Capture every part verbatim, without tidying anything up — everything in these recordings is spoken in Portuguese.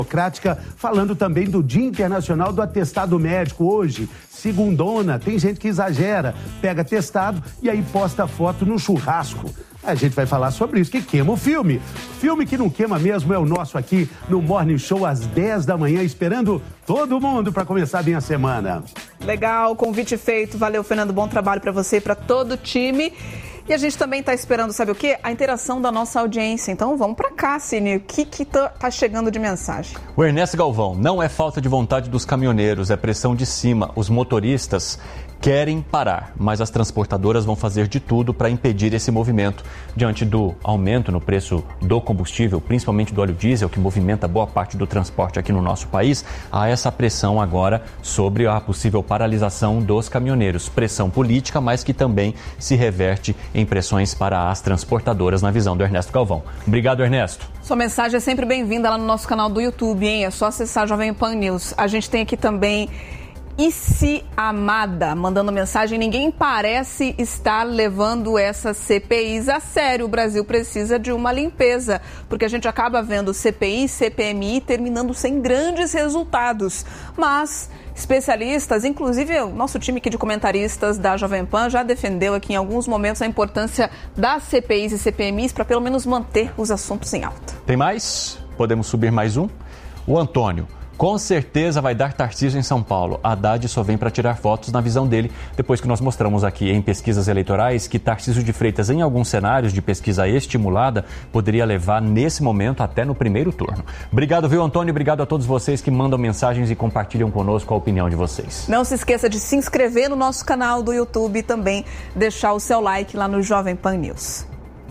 Democrática, falando também do Dia Internacional do Atestado Médico. Hoje, segundona, tem gente que exagera, pega atestado e aí posta foto no churrasco. A gente vai falar sobre isso, que queima o filme. Filme que não queima mesmo é o nosso aqui no Morning Show às dez da manhã, esperando todo mundo para começar bem a semana. Legal, convite feito. Valeu, Fernando, bom trabalho para você e para todo o time. E a gente também está esperando, sabe o quê? A interação da nossa audiência. Então vamos para cá, Cine. O que que tá, tá chegando de mensagem? O Ernesto Galvão: não é falta de vontade dos caminhoneiros, é pressão de cima. Os motoristas querem parar, mas as transportadoras vão fazer de tudo para impedir esse movimento. Diante do aumento no preço do combustível, principalmente do óleo diesel, que movimenta boa parte do transporte aqui no nosso país, há essa pressão agora sobre a possível paralisação dos caminhoneiros. Pressão política, mas que também se reverte em pressões para as transportadoras, na visão do Ernesto Galvão. Obrigado, Ernesto. Sua mensagem é sempre bem-vinda lá no nosso canal do YouTube, hein? É só acessar Jovem Pan News. A gente tem aqui também Isi Amada mandando mensagem: ninguém parece estar levando essas C P Is a sério. O Brasil precisa de uma limpeza, porque a gente acaba vendo C P I, C P M I terminando sem grandes resultados. Mas especialistas, inclusive o nosso time aqui de comentaristas da Jovem Pan, já defendeu aqui em alguns momentos a importância das C P Is e C P M Is para pelo menos manter os assuntos em alta. Tem mais? Podemos subir mais um? O Antônio: com certeza vai dar Tarcísio em São Paulo. Haddad só vem para tirar votos, na visão dele, depois que nós mostramos aqui em pesquisas eleitorais que Tarcísio de Freitas, em alguns cenários de pesquisa estimulada, poderia levar nesse momento até no primeiro turno. Obrigado, viu, Antônio? Obrigado a todos vocês que mandam mensagens e compartilham conosco a opinião de vocês. Não se esqueça de se inscrever no nosso canal do YouTube e também deixar o seu like lá no Jovem Pan News.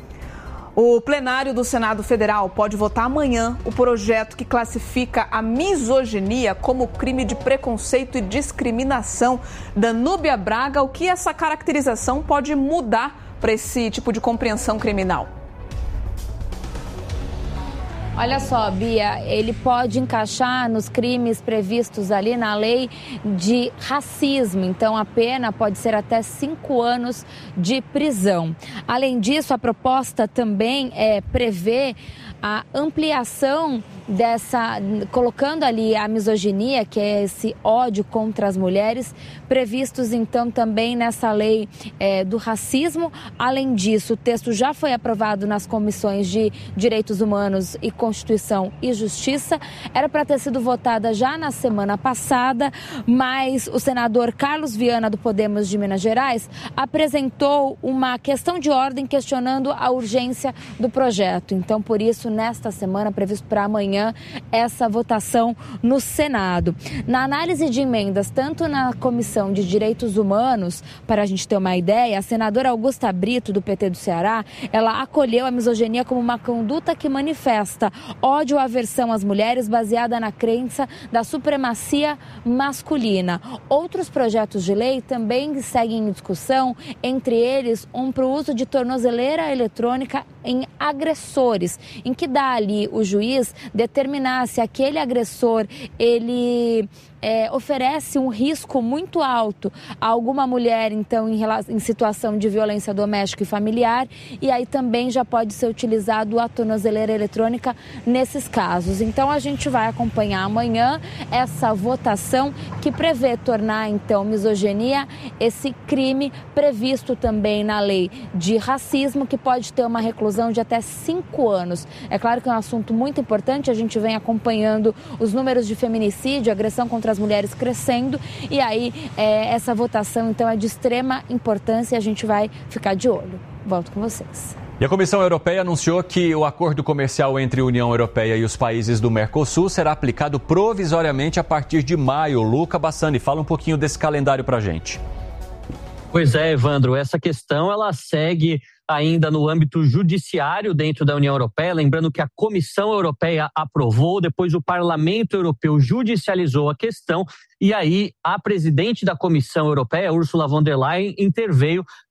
O plenário do Senado Federal pode votar amanhã o projeto que classifica a misoginia como crime de preconceito e discriminação. Danúbia Braga: o que essa caracterização pode mudar para esse tipo de compreensão criminal? Olha só, Bia, ele pode encaixar nos crimes previstos ali na lei de racismo. Então, a pena pode ser até cinco anos de prisão. Além disso, a proposta também é prever a ampliação dessa, colocando ali a misoginia, que é esse ódio contra as mulheres, previstos então também nessa lei é, do racismo. Além disso, o texto já foi aprovado nas comissões de Direitos Humanos e Constituição e Justiça. Era para ter sido votada já na semana passada, mas o senador Carlos Viana, do Podemos de Minas Gerais, apresentou uma questão de ordem questionando a urgência do projeto. Então, por isso, nesta semana, previsto para amanhã, essa votação no Senado. Na análise de emendas, tanto na Comissão de Direitos Humanos, para a gente ter uma ideia, a senadora Augusta Brito, do P T do Ceará, ela acolheu a misoginia como uma conduta que manifesta ódio ou aversão às mulheres baseada na crença da supremacia masculina. Outros projetos de lei também seguem em discussão, entre eles um para o uso de tornozeleira eletrônica em agressores, em que dá ali o juiz determinar se aquele agressor ele é, oferece um risco muito alto a alguma mulher, então, em, em situação de violência doméstica e familiar, e aí também já pode ser utilizado a tornozeleira eletrônica nesses casos. Então, a gente vai acompanhar amanhã essa votação que prevê tornar, então, misoginia esse crime previsto também na lei de racismo, que pode ter uma reclusão de até cinco anos. É claro que é um assunto muito importante, a gente vem acompanhando os números de feminicídio, agressão contra as mulheres crescendo, e aí é, essa votação então é de extrema importância e a gente vai ficar de olho. Volto com vocês. E a Comissão Europeia anunciou que o acordo comercial entre a União Europeia e os países do Mercosul será aplicado provisoriamente a partir de maio. Luca Bassani, fala um pouquinho desse calendário pra gente. Pois é, Evandro, essa questão ela segue ainda no âmbito judiciário dentro da União Europeia, lembrando que a Comissão Europeia aprovou, depois o Parlamento Europeu judicializou a questão, e aí a presidente da Comissão Europeia, Ursula von der Leyen, interveio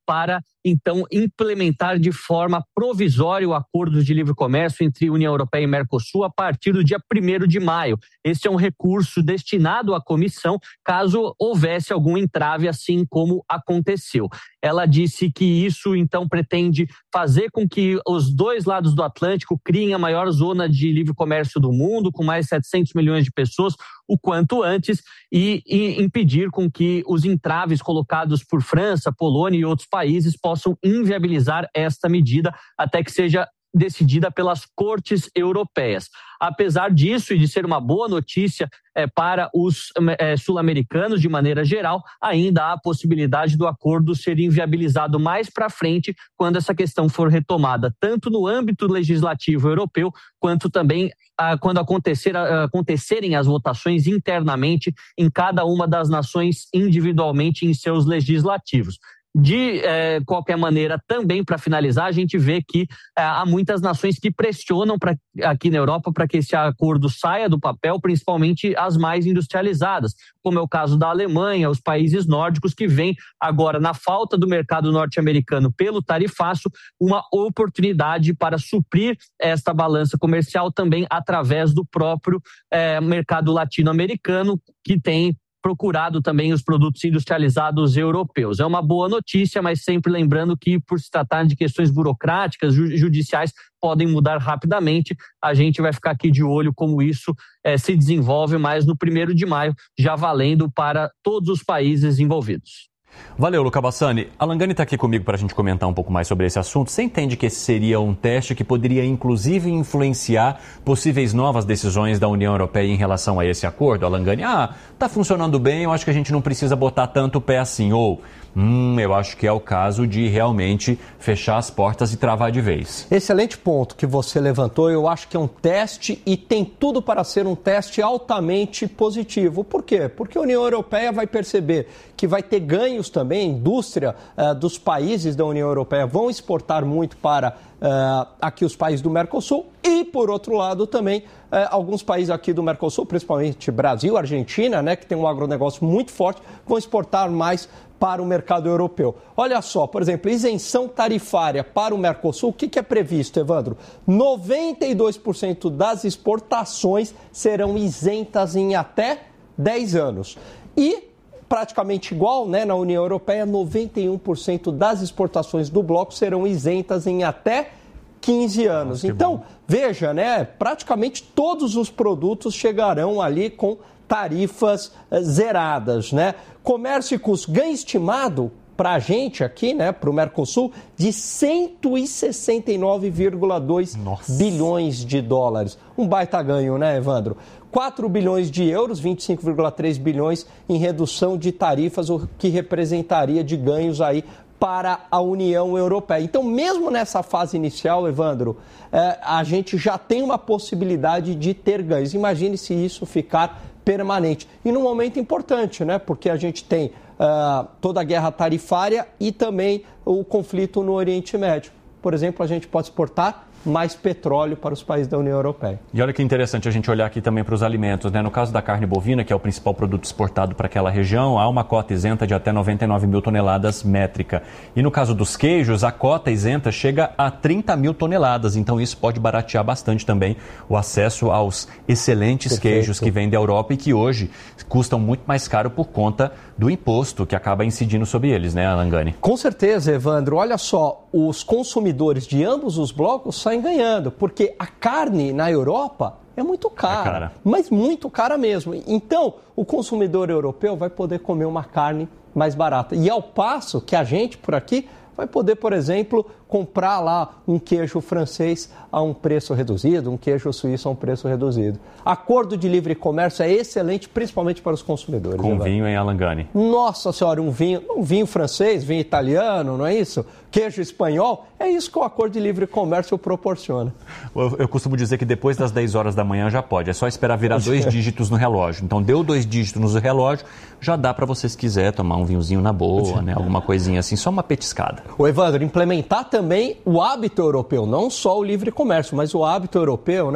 para, então, implementar de forma provisória o acordo de livre comércio entre União Europeia e Mercosul a partir do dia primeiro de maio. Este é um recurso destinado à comissão caso houvesse algum entrave, assim como aconteceu. Ela disse que isso, então, pretende fazer com que os dois lados do Atlântico criem a maior zona de livre comércio do mundo, com mais de setecentos milhões de pessoas, o quanto antes, e, e impedir com que os entraves colocados por França, Polônia e outros países possam inviabilizar esta medida até que seja decidida pelas cortes europeias. Apesar disso e de ser uma boa notícia é, para os é, sul-americanos de maneira geral, ainda há a possibilidade do acordo ser inviabilizado mais para frente quando essa questão for retomada, tanto no âmbito legislativo europeu, quanto também ah, quando acontecer, ah, acontecerem as votações internamente em cada uma das nações individualmente em seus legislativos. De eh, qualquer maneira, também para finalizar, a gente vê que eh, há muitas nações que pressionam pra, aqui na Europa para que esse acordo saia do papel, principalmente as mais industrializadas, como é o caso da Alemanha, os países nórdicos, que vêm agora, na falta do mercado norte-americano pelo tarifaço, uma oportunidade para suprir esta balança comercial também através do próprio eh, mercado latino-americano, que tem procurado também os produtos industrializados europeus. É uma boa notícia, mas sempre lembrando que, por se tratar de questões burocráticas, judiciais, podem mudar rapidamente. A gente vai ficar aqui de olho como isso eh, se desenvolve, mas no primeiro de maio, já valendo para todos os países envolvidos. Valeu, Luca Bassani. A Langani está aqui comigo para a gente comentar um pouco mais sobre esse assunto. Você entende que esse seria um teste que poderia, inclusive, influenciar possíveis novas decisões da União Europeia em relação a esse acordo? A Langani, ah, está funcionando bem, eu acho que a gente não precisa botar tanto o pé assim. Ou, hum, eu acho que é o caso de realmente fechar as portas e travar de vez. Excelente ponto que você levantou. Eu acho que é um teste e tem tudo para ser um teste altamente positivo. Por quê? Porque a União Europeia vai perceber que vai ter ganhos também, a indústria uh, dos países da União Europeia vão exportar muito para uh, aqui os países do Mercosul e, por outro lado, também uh, alguns países aqui do Mercosul, principalmente Brasil, Argentina, né, que tem um agronegócio muito forte, vão exportar mais para o mercado europeu. Olha só, por exemplo, isenção tarifária para o Mercosul, o que, que é previsto, Evandro? noventa e dois por cento das exportações serão isentas em até dez anos. E praticamente igual, né, na União Europeia, noventa e um por cento das exportações do bloco serão isentas em até quinze anos. Nossa, então, bom. Veja, né, praticamente todos os produtos chegarão ali com tarifas eh, zeradas, né? Comércio e custo, ganho estimado para a gente aqui, né, para o Mercosul, de cento e sessenta e nove vírgula dois bilhões de dólares. Um baita ganho, né, Evandro? quatro bilhões de euros, vinte e cinco vírgula três bilhões em redução de tarifas, o que representaria de ganhos aí para a União Europeia. Então, mesmo nessa fase inicial, Evandro, eh, a gente já tem uma possibilidade de ter ganhos. Imagine se isso ficar permanente. E num momento importante, né? Porque a gente tem uh, toda a guerra tarifária e também o conflito no Oriente Médio. Por exemplo, a gente pode exportar mais petróleo para os países da União Europeia. E olha que interessante a gente olhar aqui também para os alimentos, né? No caso da carne bovina, que é o principal produto exportado para aquela região, há uma cota isenta de até noventa e nove mil toneladas métrica. E no caso dos queijos, a cota isenta chega a trinta mil toneladas, então isso pode baratear bastante também o acesso aos excelentes Perfeito. queijos que vêm da Europa e que hoje custam muito mais caro por conta do imposto que acaba incidindo sobre eles, né, Langani? Com certeza, Evandro. Olha só, os consumidores de ambos os blocos saem ganhando, porque a carne na Europa é muito cara, é cara, mas muito cara mesmo. Então, o consumidor europeu vai poder comer uma carne mais barata. E ao passo que a gente, por aqui, vai poder, por exemplo, comprar lá um queijo francês a um preço reduzido, um queijo suíço a um preço reduzido. Acordo de livre comércio é excelente, principalmente para os consumidores. Com vinho em Langani. Nossa senhora, um vinho, um vinho francês, vinho italiano, não é isso? Queijo espanhol, é isso que o acordo de livre comércio proporciona. Eu, eu costumo dizer que depois das dez horas da manhã já pode, é só esperar virar dois dígitos no relógio. Então deu dois dígitos no relógio, já dá para você, se quiser, tomar um vinhozinho na boa, né? Alguma coisinha assim, só uma petiscada. O Evandro, implementar também o hábito europeu, não só o livre comércio, mas o hábito europeu, né?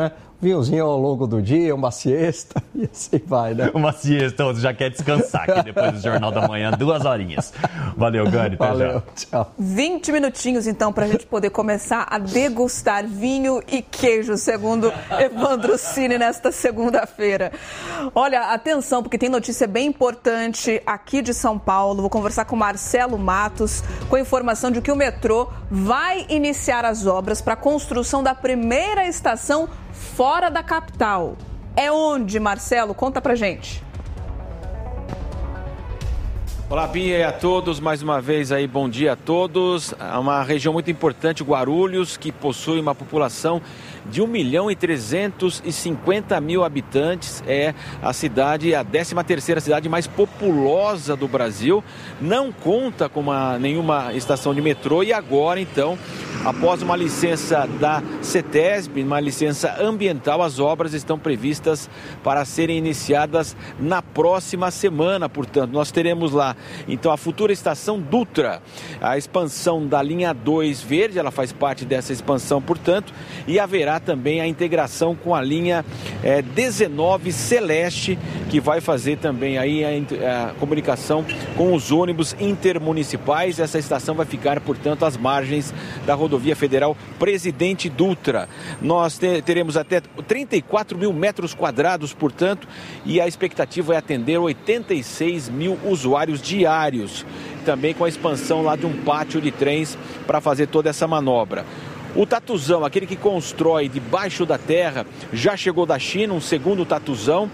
vinhozinho ao longo do dia, uma siesta, e assim vai, né? Uma siesta, você já quer descansar aqui depois do Jornal da Manhã, duas horinhas. Valeu, Gani, até Valeu, já. tchau. vinte minutinhos, então, para a gente poder começar a degustar vinho e queijo, segundo Evandro Cini, nesta segunda-feira. Olha, atenção, porque tem notícia bem importante aqui de São Paulo. Vou conversar com Marcelo Matos, com a informação de que o metrô vai iniciar as obras para a construção da primeira estação fora da capital. É onde, Marcelo? Conta pra gente. Olá, Bia, e a todos, mais uma vez aí, bom dia a todos. É uma região muito importante, Guarulhos, que possui uma população de um milhão e trezentos e cinquenta mil habitantes. É a cidade, a décima terceira cidade mais populosa do Brasil. Não conta com uma, nenhuma estação de metrô e agora, então, após uma licença da CETESB, uma licença ambiental, as obras estão previstas para serem iniciadas na próxima semana. Portanto, nós teremos lá, então, a futura estação Dutra, a expansão da linha dois verde, ela faz parte dessa expansão, portanto, e haverá também a integração com a linha é, dezenove Celeste, que vai fazer também aí a, a comunicação com os ônibus intermunicipais. Essa estação vai ficar, portanto, às margens da rodovia federal Presidente Dutra. Nós te, teremos até trinta e quatro mil metros quadrados, portanto, e a expectativa é atender oitenta e seis mil usuários diários, também com a expansão lá de um pátio de trens para fazer toda essa manobra. O tatuzão, aquele que constrói debaixo da terra, já chegou da China, um segundo tatuzão.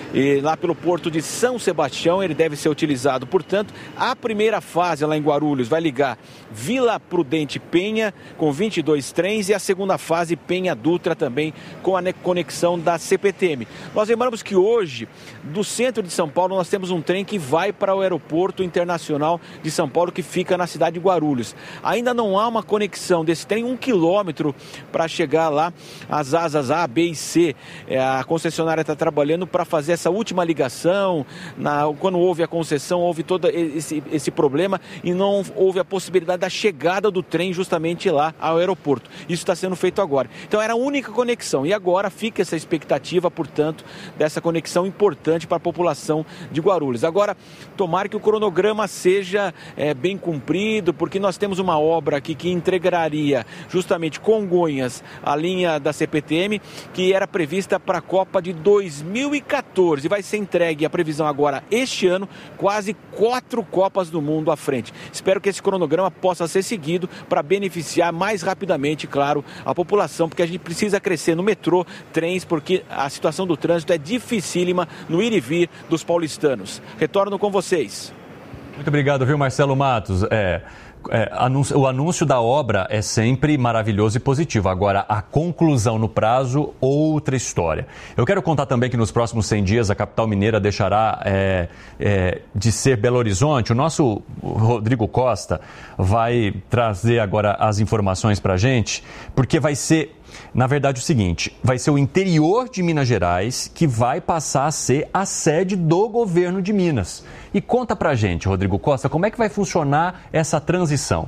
E lá pelo porto de São Sebastião, ele deve ser utilizado. Portanto, a primeira fase lá em Guarulhos vai ligar Vila Prudente Penha com vinte e dois trens e a segunda fase Penha Dutra também com a conexão da C P T M. Nós lembramos que hoje, do centro de São Paulo, nós temos um trem que vai para o aeroporto internacional de São Paulo, que fica na cidade de Guarulhos. Ainda não há uma conexão desse trem, um quilômetro para chegar lá, as asas A, B e C. A concessionária está trabalhando para fazer essa última ligação. Na, quando houve a concessão, houve todo esse, esse problema e não houve a possibilidade da chegada do trem justamente lá ao aeroporto. Isso está sendo feito agora. Então era a única conexão e agora fica essa expectativa, portanto, dessa conexão importante para a população de Guarulhos. Agora, tomara que o cronograma seja é, bem cumprido, porque nós temos uma obra aqui que entregaria justamente Congonhas, a linha da C P T M, que era prevista para a Copa de dois mil e quatorze. E vai ser entregue a previsão agora este ano, quase quatro Copas do Mundo à frente. Espero que esse cronograma possa ser seguido para beneficiar mais rapidamente, claro, a população, porque a gente precisa crescer no metrô, trens, porque a situação do trânsito é dificílima no ir e vir dos paulistanos. Retorno com vocês. Muito obrigado, viu, Marcelo Matos? É... É, anúncio, o anúncio da obra é sempre maravilhoso e positivo. Agora, a conclusão no prazo, outra história. Eu quero contar também que nos próximos cem dias a capital mineira deixará é, é, de ser Belo Horizonte. O nosso Rodrigo Costa vai trazer agora as informações para a gente, porque vai ser, na verdade, o seguinte: vai ser o interior de Minas Gerais que vai passar a ser a sede do governo de Minas. E conta pra gente, Rodrigo Costa, como é que vai funcionar essa transição?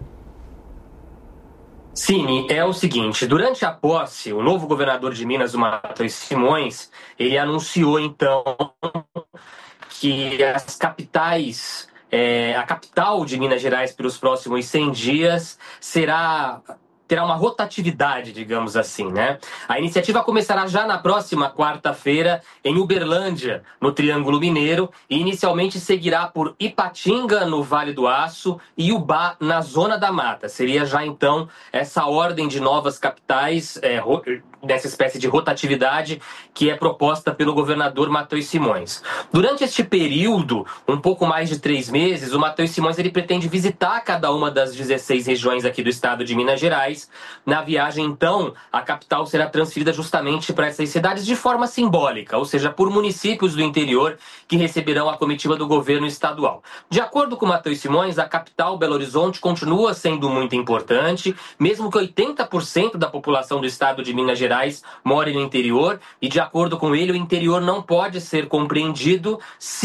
Sim, é o seguinte, durante a posse, o novo governador de Minas, o Matheus Simões, ele anunciou então que as capitais, é, a capital de Minas Gerais pelos próximos cem dias será... terá uma rotatividade, digamos assim, né? A iniciativa começará já na próxima quarta-feira em Uberlândia, no Triângulo Mineiro, e inicialmente seguirá por Ipatinga, no Vale do Aço, e Ubá, na Zona da Mata. Seria já, então, essa ordem de novas capitais, é, nessa espécie de rotatividade que é proposta pelo governador Matheus Simões. Durante este período, um pouco mais de três meses, o Matheus Simões ele pretende visitar cada uma das dezesseis regiões aqui do estado de Minas Gerais. Na viagem, então, a capital será transferida justamente para essas cidades de forma simbólica, ou seja, por municípios do interior que receberão a comitiva do governo estadual. De acordo com Matheus Simões, a capital, Belo Horizonte, continua sendo muito importante, mesmo que oitenta por cento da população do estado de Minas Gerais mora no interior, e de acordo com ele, o interior não pode ser compreendido se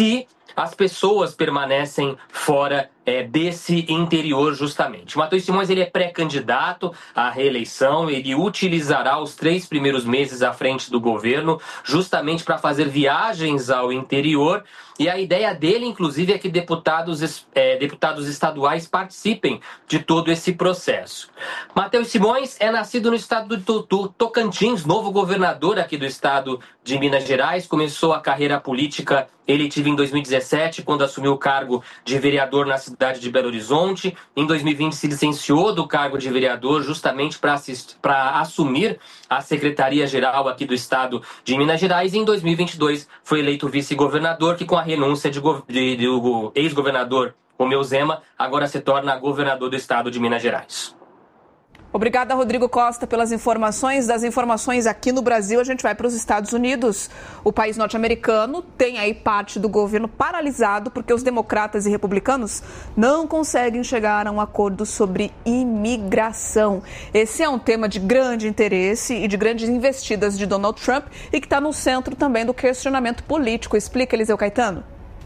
as pessoas permanecem fora é, desse interior justamente. Matheus Simões ele é pré-candidato à reeleição, ele utilizará os três primeiros meses à frente do governo justamente para fazer viagens ao interior, e a ideia dele, inclusive, é que deputados, é, deputados estaduais participem de todo esse processo. Matheus Simões é nascido no estado do Tocantins, novo governador aqui do estado de Minas Gerais, começou a carreira política eletiva em dois mil e dezessete, quando assumiu o cargo de vereador na cidade de Belo Horizonte. Em dois mil e vinte se licenciou do cargo de vereador justamente para assumir a Secretaria-Geral aqui do estado de Minas Gerais. E em dois mil e vinte e dois foi eleito vice-governador, que com a renúncia de, de, de, do ex-governador Romeu Zema, agora se torna governador do estado de Minas Gerais. Obrigada, Rodrigo Costa, pelas informações. Das informações aqui no Brasil, a gente vai para os Estados Unidos. O país norte-americano tem aí parte do governo paralisado porque os democratas e republicanos não conseguem chegar a um acordo sobre imigração. Esse é um tema de grande interesse e de grandes investidas de Donald Trump e que está no centro também do questionamento político. Explica, Eliseu Caetano.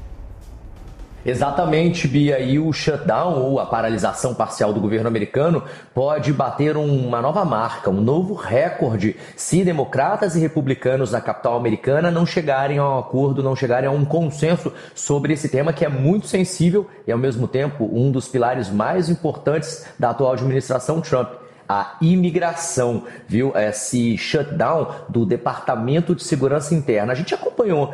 Exatamente, Bia, e o shutdown, ou a paralisação parcial do governo americano, pode bater uma nova marca, um novo recorde, se democratas e republicanos na capital americana não chegarem a um acordo, não chegarem a um consenso sobre esse tema que é muito sensível e, ao mesmo tempo, um dos pilares mais importantes da atual administração Trump. A imigração, viu? Esse shutdown do Departamento de Segurança Interna. A gente acompanhou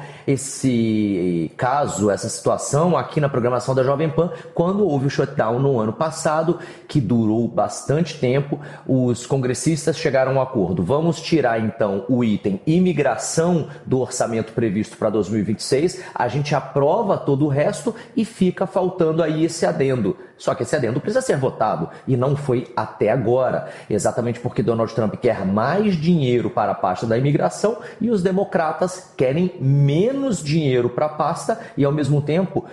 esse caso, essa situação aqui na programação da Jovem Pan, quando houve o shutdown no ano passado, que durou bastante tempo. Os congressistas chegaram a um acordo. Vamos tirar, então, o item imigração do orçamento previsto para dois mil e vinte e seis. A gente aprova todo o resto e fica faltando aí esse adendo. Só que esse adendo precisa ser votado e não foi até agora, exatamente porque Donald Trump quer mais dinheiro para a pasta da imigração e os democratas querem menos dinheiro para a pasta e, ao mesmo tempo,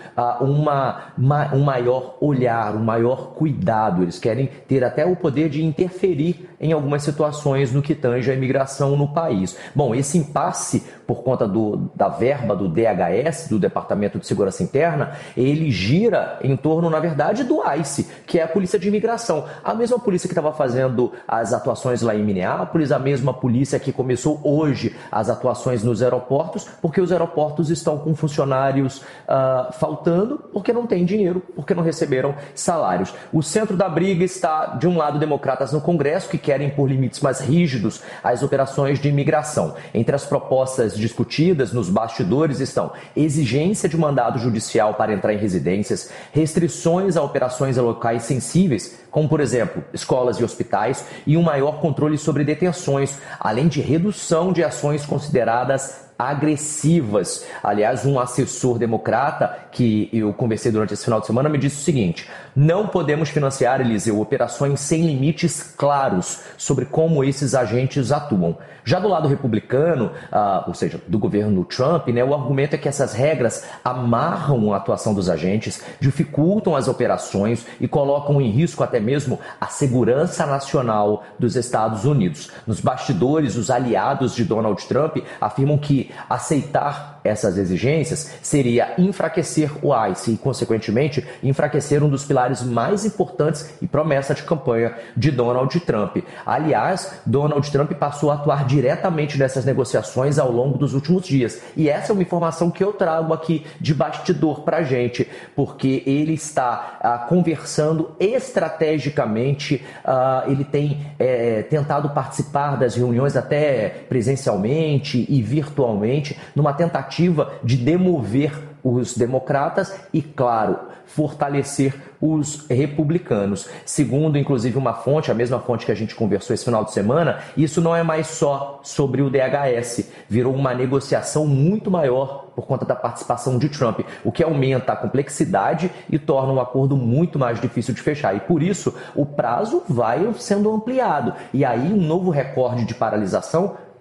uma, uma, um maior olhar, um maior cuidado. Eles querem ter até o poder de interferir em algumas situações no que tange a imigração no país. Bom, esse impasse por conta do, da verba do D H S, do Departamento de Segurança Interna, ele gira em torno, na verdade, do ICE, que é a Polícia de Imigração. A mesma polícia que estava fazendo as atuações lá em Minneapolis, a mesma polícia que começou hoje as atuações nos aeroportos, porque os aeroportos estão com funcionários uh, faltando, porque não tem dinheiro, porque não receberam salários. O centro da briga está, de um lado, democratas no Congresso, que querem pôr limites mais rígidos às operações de imigração. Entre as propostas discutidas nos bastidores estão exigência de mandado judicial para entrar em residências, restrições a operações em locais sensíveis, como, por exemplo, escolas e hospitais, e um maior controle sobre detenções, além de redução de ações consideradas agressivas. Aliás, um assessor democrata que eu conversei durante esse final de semana me disse o seguinte: não podemos financiar, Eliseu, operações sem limites claros sobre como esses agentes atuam. Já do lado republicano, ah, ou seja, do governo Trump, né, o argumento é que essas regras amarram a atuação dos agentes, dificultam as operações e colocam em risco até mesmo a segurança nacional dos Estados Unidos. Nos bastidores, os aliados de Donald Trump afirmam que aceitar essas exigências seria enfraquecer o ICE e, consequentemente, enfraquecer um dos pilares mais importantes e promessa de campanha de Donald Trump. Aliás, Donald Trump passou a atuar diretamente nessas negociações ao longo dos últimos dias. E essa é uma informação que eu trago aqui de bastidor para a gente, porque ele está ah, conversando estrategicamente, ah, ele tem é, tentado participar das reuniões até presencialmente e virtualmente, numa tentativa de demover os democratas e, claro, fortalecer os republicanos. Segundo, inclusive, uma fonte, a mesma fonte que a gente conversou esse final de semana, isso não é mais só sobre o D H S, virou uma negociação muito maior por conta da participação de Trump, o que aumenta a complexidade e torna um acordo muito mais difícil de fechar. E, por isso, o prazo vai sendo ampliado. E aí, um novo recorde de paralisação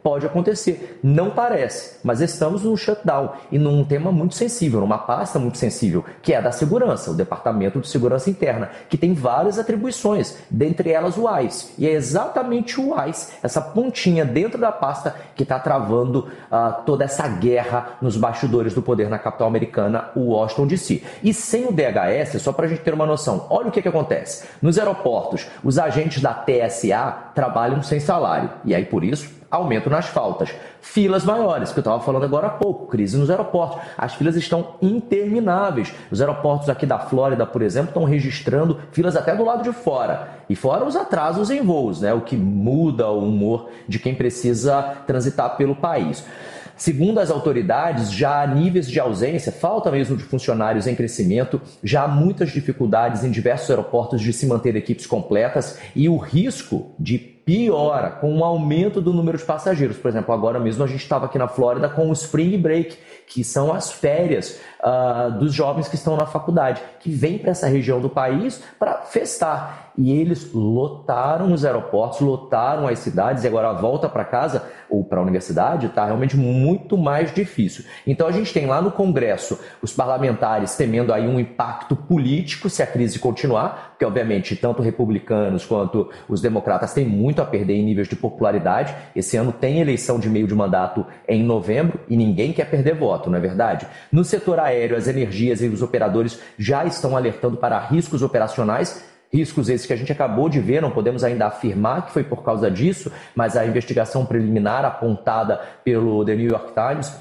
pode acontecer. Não parece, mas estamos num shutdown e num tema muito sensível, numa pasta muito sensível, que é da segurança, o Departamento de Segurança Interna, que tem várias atribuições, dentre elas o I C E. E é exatamente o I C E, essa pontinha dentro da pasta, que está travando uh, toda essa guerra nos bastidores do poder na capital americana, o Washington D C. E sem o D H S, só para a gente ter uma noção, olha o que, que acontece. Nos aeroportos, os agentes da T S A trabalham sem salário, e aí por isso aumento nas faltas. Filas maiores, que eu estava falando agora há pouco, crise nos aeroportos. As filas estão intermináveis. Os aeroportos aqui da Flórida, por exemplo, estão registrando filas até do lado de fora. E fora os atrasos em voos, né? O que muda o humor de quem precisa transitar pelo país. Segundo as autoridades, já há níveis de ausência, falta mesmo de funcionários em crescimento, já há muitas dificuldades em diversos aeroportos de se manter equipes completas e o risco de piora com o aumento do número de passageiros. Por exemplo, agora mesmo a gente estava aqui na Flórida com o Spring Break, que são as férias uh, dos jovens que estão na faculdade, que vêm para essa região do país para festar. E eles lotaram os aeroportos, lotaram as cidades, e agora a volta para casa ou para a universidade está realmente muito mais difícil. Então a gente tem lá no Congresso os parlamentares temendo aí um impacto político se a crise continuar, porque obviamente tanto republicanos quanto os democratas têm muito a perder em níveis de popularidade. Esse ano tem eleição de meio de mandato em novembro e ninguém quer perder voto, não é verdade? No setor aéreo, as energias e os operadores já estão alertando para riscos operacionais. Riscos esses que a gente acabou de ver, não podemos ainda afirmar que foi por causa disso, mas a investigação preliminar apontada pelo The New York Times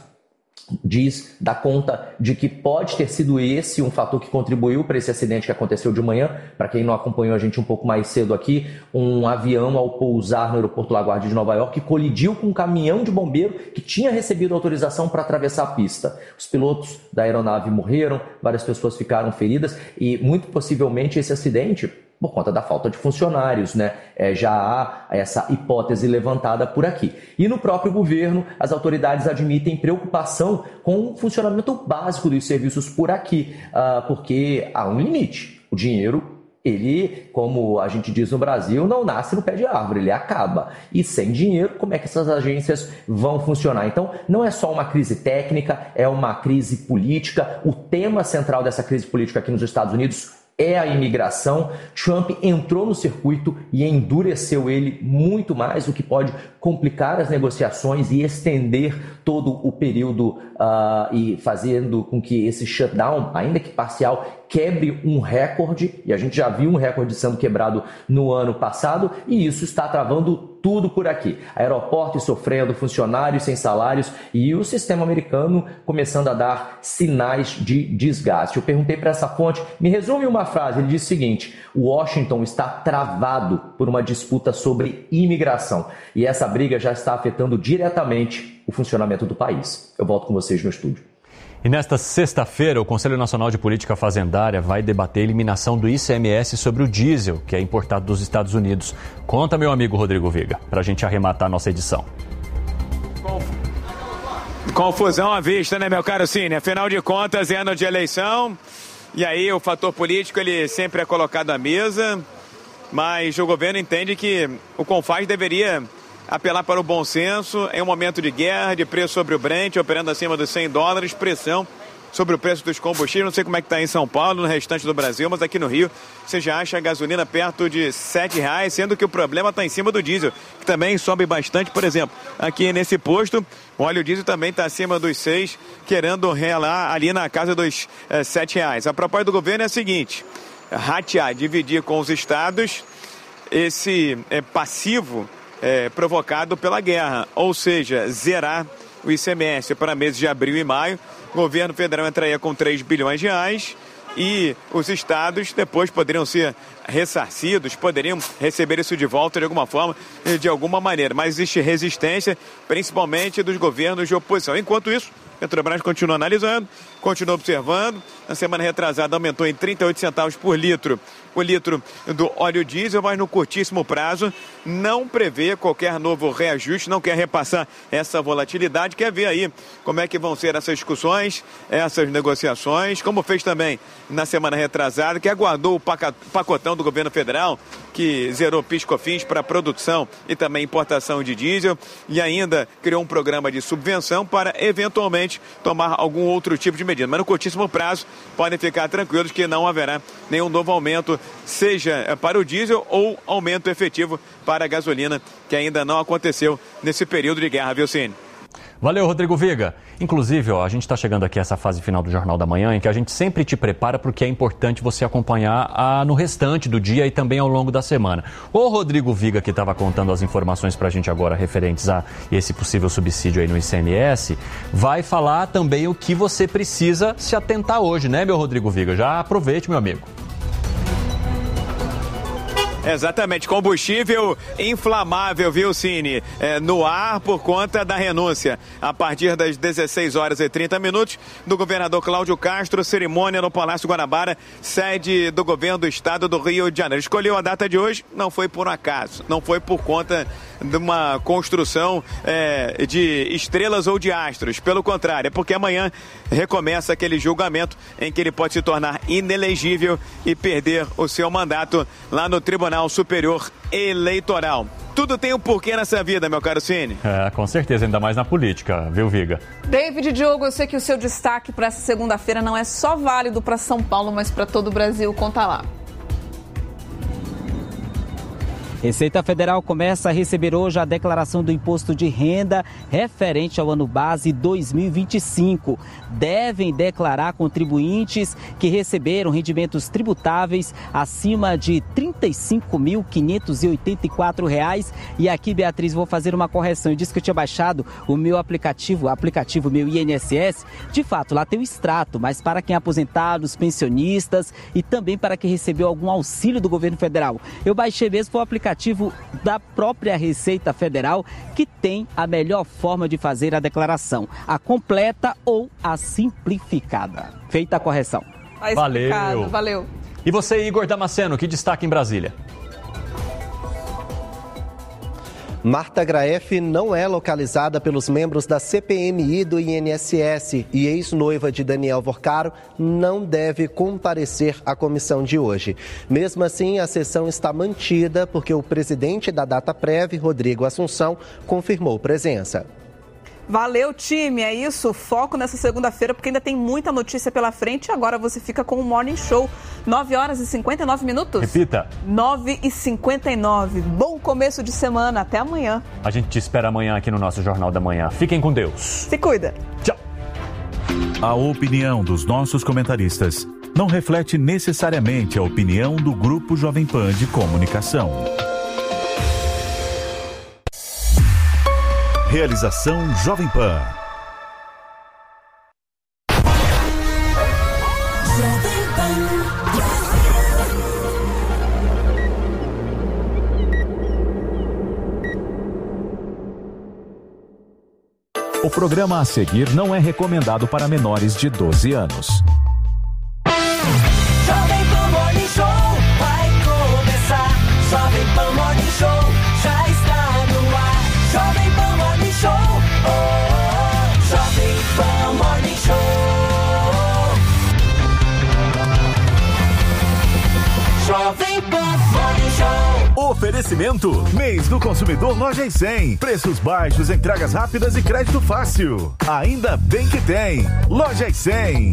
diz, dá conta de que pode ter sido esse um fator que contribuiu para esse acidente que aconteceu de manhã. Para quem não acompanhou a gente um pouco mais cedo aqui, um avião ao pousar no aeroporto LaGuardia de Nova York colidiu com um caminhão de bombeiro que tinha recebido autorização para atravessar a pista. Os pilotos da aeronave morreram, várias pessoas ficaram feridas e muito possivelmente esse acidente por conta da falta de funcionários, né? É, já há essa hipótese levantada por aqui. E no próprio governo, as autoridades admitem preocupação com o funcionamento básico dos serviços por aqui, uh, porque há um limite. O dinheiro, ele, como a gente diz no Brasil, não nasce no pé de árvore, ele acaba. E sem dinheiro, como é que essas agências vão funcionar? Então, não é só uma crise técnica, é uma crise política. O tema central dessa crise política aqui nos Estados Unidos é a imigração. Trump entrou no circuito e endureceu ele muito mais, o que pode complicar as negociações e estender todo o período uh, e fazendo com que esse shutdown, ainda que parcial, quebre um recorde, e a gente já viu um recorde sendo quebrado no ano passado, e isso está travando tudo por aqui. Aeroportos sofrendo, funcionários sem salários e o sistema americano começando a dar sinais de desgaste. Eu perguntei para essa fonte, me resume uma frase, ele disse o seguinte: Washington está travado por uma disputa sobre imigração e essa briga já está afetando diretamente o funcionamento do país. Eu volto com vocês no estúdio. E nesta sexta-feira, o Conselho Nacional de Política Fazendária vai debater a eliminação do I C M S sobre o diesel, que é importado dos Estados Unidos. Conta, meu amigo Rodrigo Viga, para a gente arrematar a nossa edição. Confusão à vista, né, meu caro Cine? Afinal de contas, é ano de eleição, e aí o fator político ele sempre é colocado à mesa, mas o governo entende que o CONFAZ deveria apelar para o bom senso em um momento de guerra, de preço sobre o Brent, operando acima dos cem dólares, pressão sobre o preço dos combustíveis. Não sei como é que está em São Paulo, no restante do Brasil, mas aqui no Rio você já acha a gasolina perto de sete reais, sendo que o problema está em cima do diesel, que também sobe bastante. Por exemplo, aqui nesse posto, o óleo diesel também está acima dos seis, querendo relar ali na casa dos é, sete reais. A proposta do governo é a seguinte: ratear, dividir com os estados esse é, passivo É, provocado pela guerra, ou seja, zerar o I C M S para meses de abril e maio. O governo federal entraria com três bilhões de reais e os estados depois poderiam ser ressarcidos, poderiam receber isso de volta de alguma forma, de alguma maneira, mas existe resistência, principalmente dos governos de oposição. Enquanto isso, Petrobras continua analisando, continua observando. Na semana retrasada aumentou em trinta e oito centavos por litro o litro do óleo diesel, mas no curtíssimo prazo não prevê qualquer novo reajuste, não quer repassar essa volatilidade, quer ver aí como é que vão ser essas discussões, essas negociações, como fez também na semana retrasada, que aguardou o pacotão do governo federal, que zerou PIS/COFINS para produção e também importação de diesel, e ainda criou um programa de subvenção para eventualmente tomar algum outro tipo de medida. Mas no curtíssimo prazo podem ficar tranquilos que não haverá nenhum novo aumento, seja para o diesel ou aumento efetivo para a gasolina, que ainda não aconteceu nesse período de guerra, viu, Cine? Valeu, Rodrigo Viga. Inclusive, ó, a gente está chegando aqui a essa fase final do Jornal da Manhã, em que a gente sempre te prepara porque é importante você acompanhar a, no restante do dia e também ao longo da semana. O Rodrigo Viga, que estava contando as informações para a gente agora referentes a esse possível subsídio aí no I C M S, vai falar também o que você precisa se atentar hoje, né, meu Rodrigo Viga? Já aproveite, meu amigo. Exatamente, combustível inflamável, viu, Cine? É, no ar por conta da renúncia. A partir das dezesseis horas e trinta minutos, do governador Cláudio Castro, cerimônia no Palácio Guanabara, sede do governo do estado do Rio de Janeiro. Escolheu a data de hoje, não foi por um acaso, não foi por conta de uma construção é, de estrelas ou de astros. Pelo contrário, é porque amanhã recomeça aquele julgamento em que ele pode se tornar inelegível e perder o seu mandato lá no Tribunal Superior Eleitoral. Tudo tem um porquê nessa vida, meu caro Cine. É, com certeza, ainda mais na política, viu, Viga? David Diogo, eu sei que o seu destaque para essa segunda-feira não é só válido para São Paulo, mas para todo o Brasil. Conta lá. Receita Federal começa a receber hoje a declaração do imposto de renda referente ao ano base dois mil e vinte e cinco. Devem declarar contribuintes que receberam rendimentos tributáveis acima de trinta e cinco mil quinhentos e oitenta e quatro reais. E aqui, Beatriz, vou fazer uma correção. Eu disse que eu tinha baixado o meu aplicativo, o aplicativo meu I N S S. De fato, lá tem o extrato, mas para quem é aposentado, os pensionistas e também para quem recebeu algum auxílio do governo federal. Eu baixei mesmo o aplicativo da própria Receita Federal, que tem a melhor forma de fazer a declaração, a completa ou a simplificada. Feita a correção. Valeu. Valeu. E você, Igor Damasceno, que destaque em Brasília? Marta Graeff não é localizada pelos membros da C P M I do I N S S e ex-noiva de Daniel Vorcaro não deve comparecer à comissão de hoje. Mesmo assim, a sessão está mantida porque o presidente da Dataprev, Rodrigo Assunção, confirmou presença. Valeu, time. É isso. Foco nessa segunda-feira, porque ainda tem muita notícia pela frente. E agora você fica com o Morning Show. nove horas e cinquenta e nove minutos. Repita. nove e cinquenta e nove. Bom começo de semana. Até amanhã. A gente te espera amanhã aqui no nosso Jornal da Manhã. Fiquem com Deus. Se cuida. Tchau. A opinião dos nossos comentaristas não reflete necessariamente a opinião do Grupo Jovem Pan de Comunicação. Realização Jovem Pan. O programa a seguir não é recomendado para menores de doze anos. Jovem Pan Morning Show vai começar. Jovem Pan Morning Show já está no ar. Jovem Pan Morning Show, oh, oh, oh. Jovem Pan Morning Show. Jovem Pan Morning Show. Oferecimento, mês do consumidor Loja e cem. Preços baixos, entregas rápidas e crédito fácil. Ainda bem que tem. Loja e cem.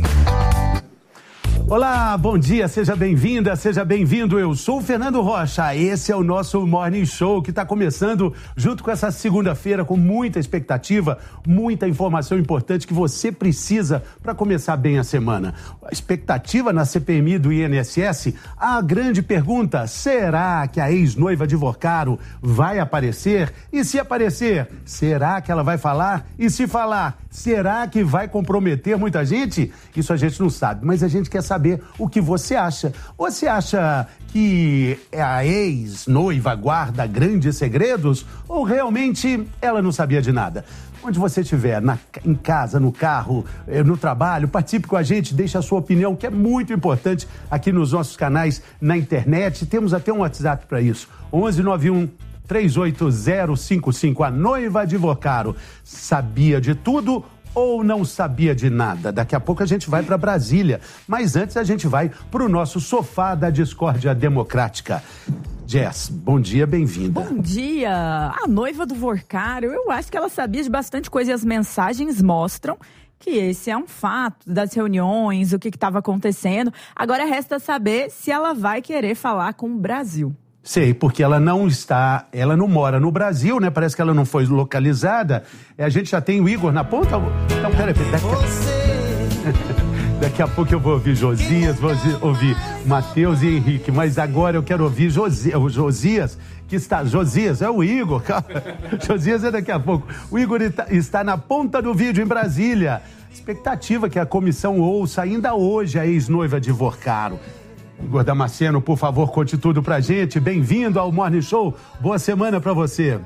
Olá, bom dia, seja bem-vinda, seja bem-vindo. Eu sou o Fernando Rocha, esse é o nosso Morning Show que está começando junto com essa segunda-feira com muita expectativa, muita informação importante que você precisa para começar bem a semana. A expectativa na C P M I do I N S S, a grande pergunta, será que a ex-noiva de Vorcaro vai aparecer? E se aparecer, será que ela vai falar? E se falar, será que vai comprometer muita gente? Isso a gente não sabe, mas a gente quer saber o que você acha. Você acha que a ex-noiva guarda grandes segredos ou realmente ela não sabia de nada? Onde você estiver, na, em casa, no carro, no trabalho, participe com a gente, deixe a sua opinião, que é muito importante aqui nos nossos canais na internet. Temos até um WhatsApp para isso, onze nove um três oito zero cinco cinco. A noiva de Vocaro sabia de tudo ou não sabia de nada? Daqui a pouco a gente vai para Brasília, mas antes a gente vai para o nosso sofá da discórdia democrática. Jess, bom dia, bem-vinda. Bom dia! A noiva do Vocaro, eu acho que ela sabia de bastante coisa e as mensagens mostram que esse é um fato das reuniões, o que estava acontecendo. Agora resta saber se ela vai querer falar com o Brasil. Sei, porque ela não está, ela não mora no Brasil, né? Parece que ela não foi localizada. A gente já tem o Igor na ponta. Então, peraí, daqui a... Daqui a pouco eu vou ouvir Josias, vou ouvir Matheus e Henrique, mas agora eu quero ouvir Josi, o Josias, que está... Josias, é o Igor, cara. Josias é daqui a pouco. O Igor está na ponta do vídeo em Brasília. Expectativa que a comissão ouça ainda hoje a ex-noiva de Vocaro. Igor Damasceno, por favor, conte tudo pra gente. Bem-vindo ao Morning Show. Boa semana pra você.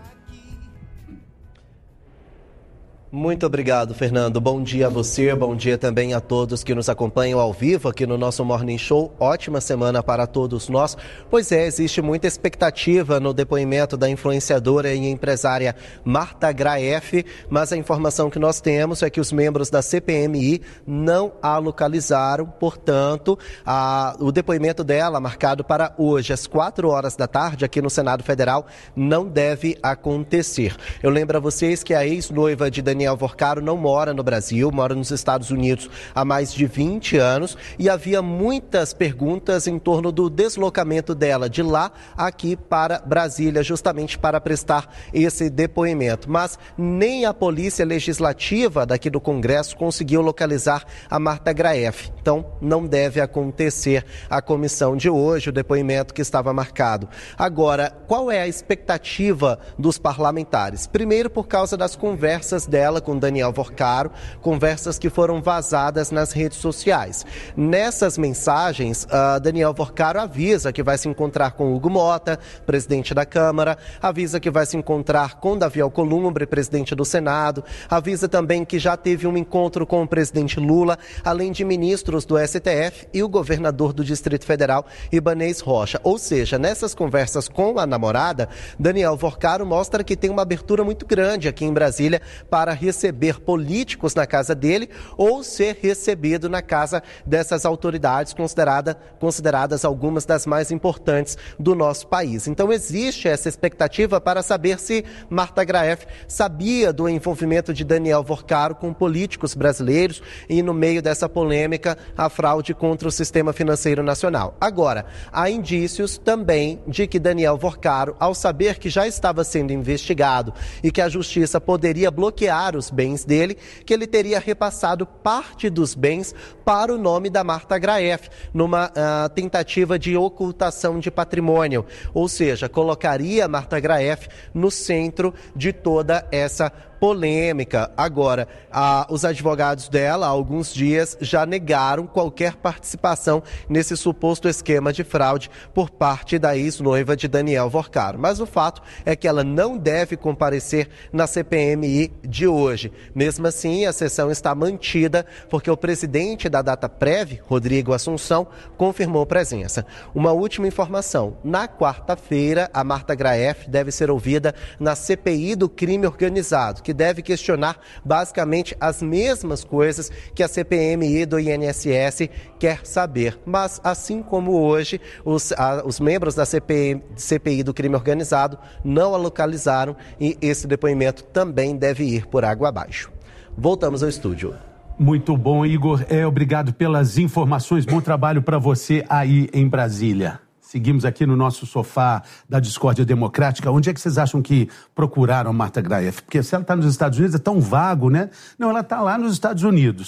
Muito obrigado, Fernando. Bom dia a você, bom dia também a todos que nos acompanham ao vivo aqui no nosso Morning Show. Ótima semana para todos nós. Pois é, existe muita expectativa no depoimento da influenciadora e empresária Marta Graeff, mas a informação que nós temos é que os membros da C P M I não a localizaram, portanto, a, o depoimento dela, marcado para hoje, às quatro horas da tarde, aqui no Senado Federal, não deve acontecer. Eu lembro a vocês que a ex-noiva de Daniel Daniel Vocaro não mora no Brasil, mora nos Estados Unidos há mais de vinte anos e havia muitas perguntas em torno do deslocamento dela de lá aqui para Brasília, justamente para prestar esse depoimento. Mas nem a Polícia Legislativa daqui do Congresso conseguiu localizar a Marta Graeff. Então, não deve acontecer a comissão de hoje, o depoimento que estava marcado. Agora, qual é a expectativa dos parlamentares? Primeiro, por causa das conversas dela com Daniel Vocaro, conversas que foram vazadas nas redes sociais. Nessas mensagens, uh, Daniel Vocaro avisa que vai se encontrar com Hugo Mota, presidente da Câmara, avisa que vai se encontrar com Davi Alcolumbre, presidente do Senado, avisa também que já teve um encontro com o presidente Lula, além de ministros do S T F e o governador do Distrito Federal, Ibanez Rocha. Ou seja, nessas conversas com a namorada, Daniel Vocaro mostra que tem uma abertura muito grande aqui em Brasília para receber políticos na casa dele ou ser recebido na casa dessas autoridades considerada, consideradas algumas das mais importantes do nosso país. Então existe essa expectativa para saber se Marta Graeff sabia do envolvimento de Daniel Vocaro com políticos brasileiros e no meio dessa polêmica a fraude contra o sistema financeiro nacional. Agora, há indícios também de que Daniel Vocaro, ao saber que já estava sendo investigado e que a justiça poderia bloquear os bens dele, que ele teria repassado parte dos bens para o nome da Marta Graeff, numa uh, tentativa de ocultação de patrimônio, ou seja, colocaria a Marta Graeff no centro de toda essa polêmica. Agora, ah, os advogados dela, há alguns dias, já negaram qualquer participação nesse suposto esquema de fraude por parte da ex-noiva de Daniel Vocaro. Mas o fato é que ela não deve comparecer na C P M I de hoje. Mesmo assim, a sessão está mantida porque o presidente da Dataprev, Rodrigo Assunção, confirmou presença. Uma última informação. Na quarta-feira, a Marta Graeff deve ser ouvida na C P I do crime organizado, que deve questionar basicamente as mesmas coisas que a C P M I do I N S S quer saber. Mas, assim como hoje, os, a, os membros da C P I do crime organizado não a localizaram e esse depoimento também deve ir por água abaixo. Voltamos ao estúdio. Muito bom, Igor. É, obrigado pelas informações. Bom trabalho para você aí em Brasília. Seguimos aqui no nosso sofá da discórdia democrática. Onde é que vocês acham que procuraram a Marta Graeff? Porque se ela está nos Estados Unidos é tão vago, né? Não, ela está lá nos Estados Unidos.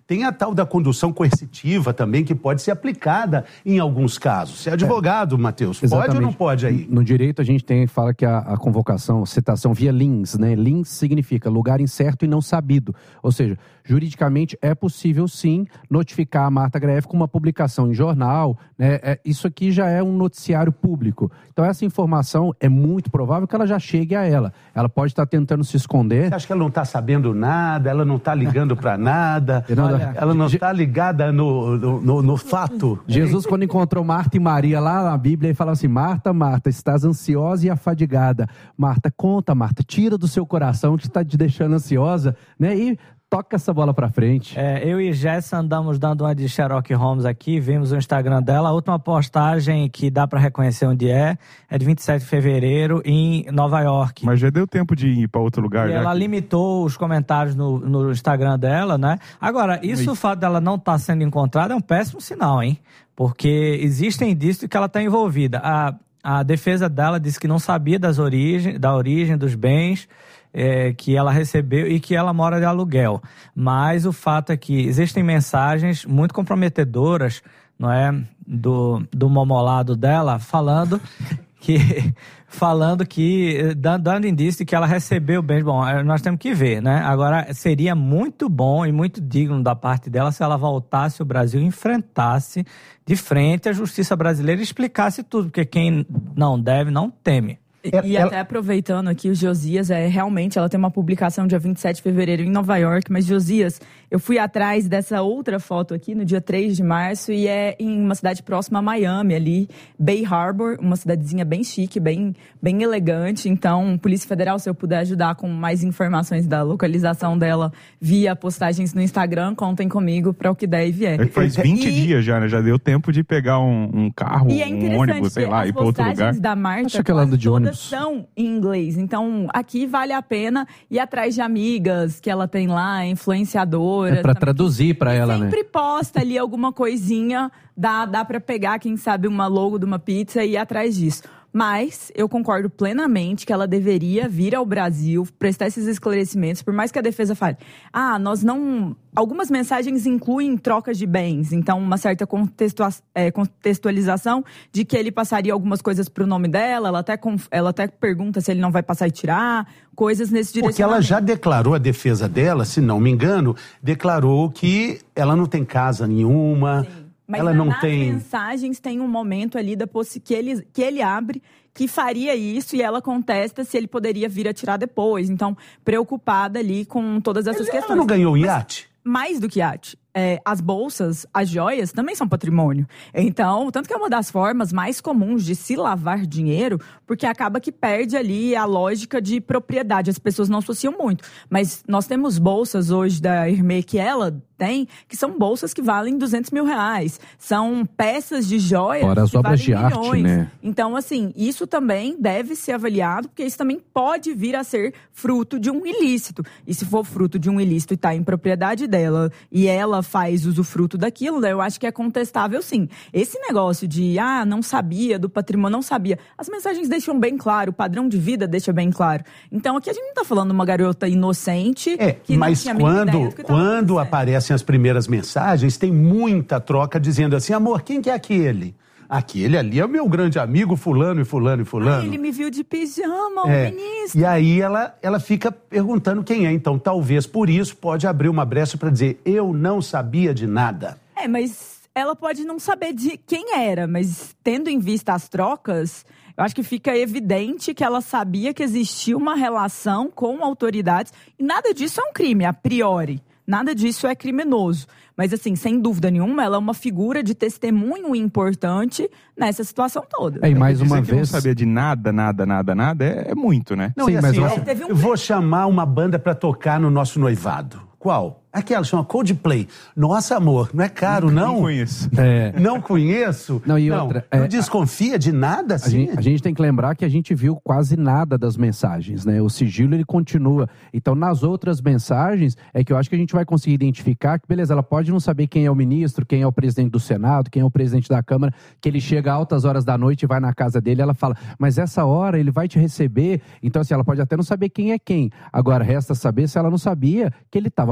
Tem a tal da condução coercitiva também, que pode ser aplicada em alguns casos. Você é advogado, é. Matheus, pode ou não pode aí? No direito a gente tem, fala que a, a convocação, citação via liens, né? Liens significa lugar incerto e não sabido. Ou seja, juridicamente é possível sim notificar a Marta Graeff com uma publicação em jornal, né? É, isso aqui já é um noticiário público. Então essa informação é muito provável que ela já chegue a ela. Ela pode estar tentando se esconder. Você acha que ela não está sabendo nada, ela não está ligando para nada, Olha, ela não está ligada no, no, no, no fato? Jesus, quando encontrou Marta e Maria lá na Bíblia, ele fala assim: Marta, Marta, estás ansiosa e afadigada. Marta, conta, Marta, tira do seu coração que está te deixando ansiosa, né? E toca essa bola pra frente. É, eu e Jessa andamos dando uma de Sherlock Holmes aqui, vimos o Instagram dela. A última postagem que dá pra reconhecer onde é, é de vinte e sete de fevereiro em Nova York. Mas já deu tempo de ir pra outro lugar. E ela que... limitou os comentários no, no Instagram dela, né? Agora, isso, Mas... o fato dela não estar tá sendo encontrada é um péssimo sinal, hein? Porque existem indícios de que ela está envolvida. A, a defesa dela disse que não sabia das origem, da origem dos bens, É, que ela recebeu e que ela mora de aluguel. Mas o fato é que existem mensagens muito comprometedoras, não é, do, do momolado dela, falando que, falando que, dando, dando indício de que ela recebeu bens. Bom, nós temos que ver, né? Agora, seria muito bom e muito digno da parte dela se ela voltasse ao Brasil e enfrentasse de frente a justiça brasileira e explicasse tudo, porque quem não deve, não teme. E, e até aproveitando aqui, o Josias, é, realmente, ela tem uma publicação dia vinte e sete de fevereiro em Nova York, mas Josias, eu fui atrás dessa outra foto aqui no dia três de março e é em uma cidade próxima a Miami, ali, Bay Harbor, uma cidadezinha bem chique, bem, bem elegante. Então, Polícia Federal, se eu puder ajudar com mais informações da localização dela via postagens no Instagram, contem comigo para o que der e vier. É que faz vinte e... dias já, né? Já deu tempo de pegar um, um carro, e é um ônibus, sei lá, ir para outro lugar. As postagens da Marta, acho que ela anda de ônibus, são em inglês. Então, aqui vale a pena ir atrás de amigas que ela tem lá, influenciadoras. É pra traduzir pra ela, né? Sempre posta ali alguma coisinha, dá, dá pra pegar, quem sabe, uma logo de uma pizza e ir atrás disso. Mas eu concordo plenamente que ela deveria vir ao Brasil, prestar esses esclarecimentos, por mais que a defesa fale, ah, nós não... Algumas mensagens incluem trocas de bens, então uma certa contextua... é, contextualização de que ele passaria algumas coisas pro nome dela, ela até, conf... ela até pergunta se ele não vai passar e tirar, coisas nesse direcionamento. Porque ela já declarou, a defesa dela, se não me engano, declarou que ela não tem casa nenhuma... Sim. Mas ela não nas tem... mensagens tem um momento ali da possi... que, ele, que ele abre que faria isso e ela contesta se ele poderia vir a tirar depois. Então, preocupada ali com todas essas Ele, questões. Ela não ganhou iate? Mais do que iate. É, as bolsas, as joias, também são patrimônio. Então, tanto que é uma das formas mais comuns de se lavar dinheiro, porque acaba que perde ali a lógica de propriedade. As pessoas não associam muito. Mas nós temos bolsas hoje da Hermès que ela tem, que são bolsas que valem duzentos mil reais. São peças de joias Fora as que obras valem de milhões. arte, né? Então, assim, isso também deve ser avaliado, porque isso também pode vir a ser fruto de um ilícito. E se for fruto de um ilícito e está em propriedade dela, e ela faz usufruto daquilo, né, eu acho que é contestável, sim. Esse negócio de, ah, não sabia do patrimônio, não sabia. As mensagens deixam bem claro, o padrão de vida deixa bem claro. Então, aqui a gente não está falando de uma garota inocente. É, que mas não tinha quando, quando aparecem as primeiras mensagens, tem muita troca dizendo assim, amor, quem que é aquele? Aquele ali é o meu grande amigo fulano e fulano e fulano. Ah, ele me viu de pijama, o é. ministro. E aí ela, ela fica perguntando quem é. Então, talvez por isso pode abrir uma brecha para dizer, eu não sabia de nada. É, mas ela pode não saber de quem era, mas tendo em vista as trocas, eu acho que fica evidente que ela sabia que existia uma relação com autoridades. E nada disso é um crime, a priori. Nada disso é criminoso. Mas, assim, sem dúvida nenhuma, ela é uma figura de testemunho importante nessa situação toda. É, e mais uma que vez... não sabia de nada, nada, nada, nada, é, é muito, né? Não, Sim, e mas assim, você... eu, teve um... eu vou chamar uma banda pra tocar no nosso noivado. Qual? Aquela, chama Coldplay. Nossa, amor, não é caro, não? Não conheço. É... Não conheço? Não, e não. outra... Não é... desconfia de nada, assim? A gente, a gente tem que lembrar que a gente viu quase nada das mensagens, né? O sigilo, ele continua. Então, nas outras mensagens, é que eu acho que a gente vai conseguir identificar que, beleza, ela pode não saber quem é o ministro, quem é o presidente do Senado, quem é o presidente da Câmara, que ele chega a altas horas da noite e vai na casa dele, ela fala, mas essa hora ele vai te receber. Então, assim, ela pode até não saber quem é quem. Agora, resta saber se ela não sabia que ele estava fazendo um jornal.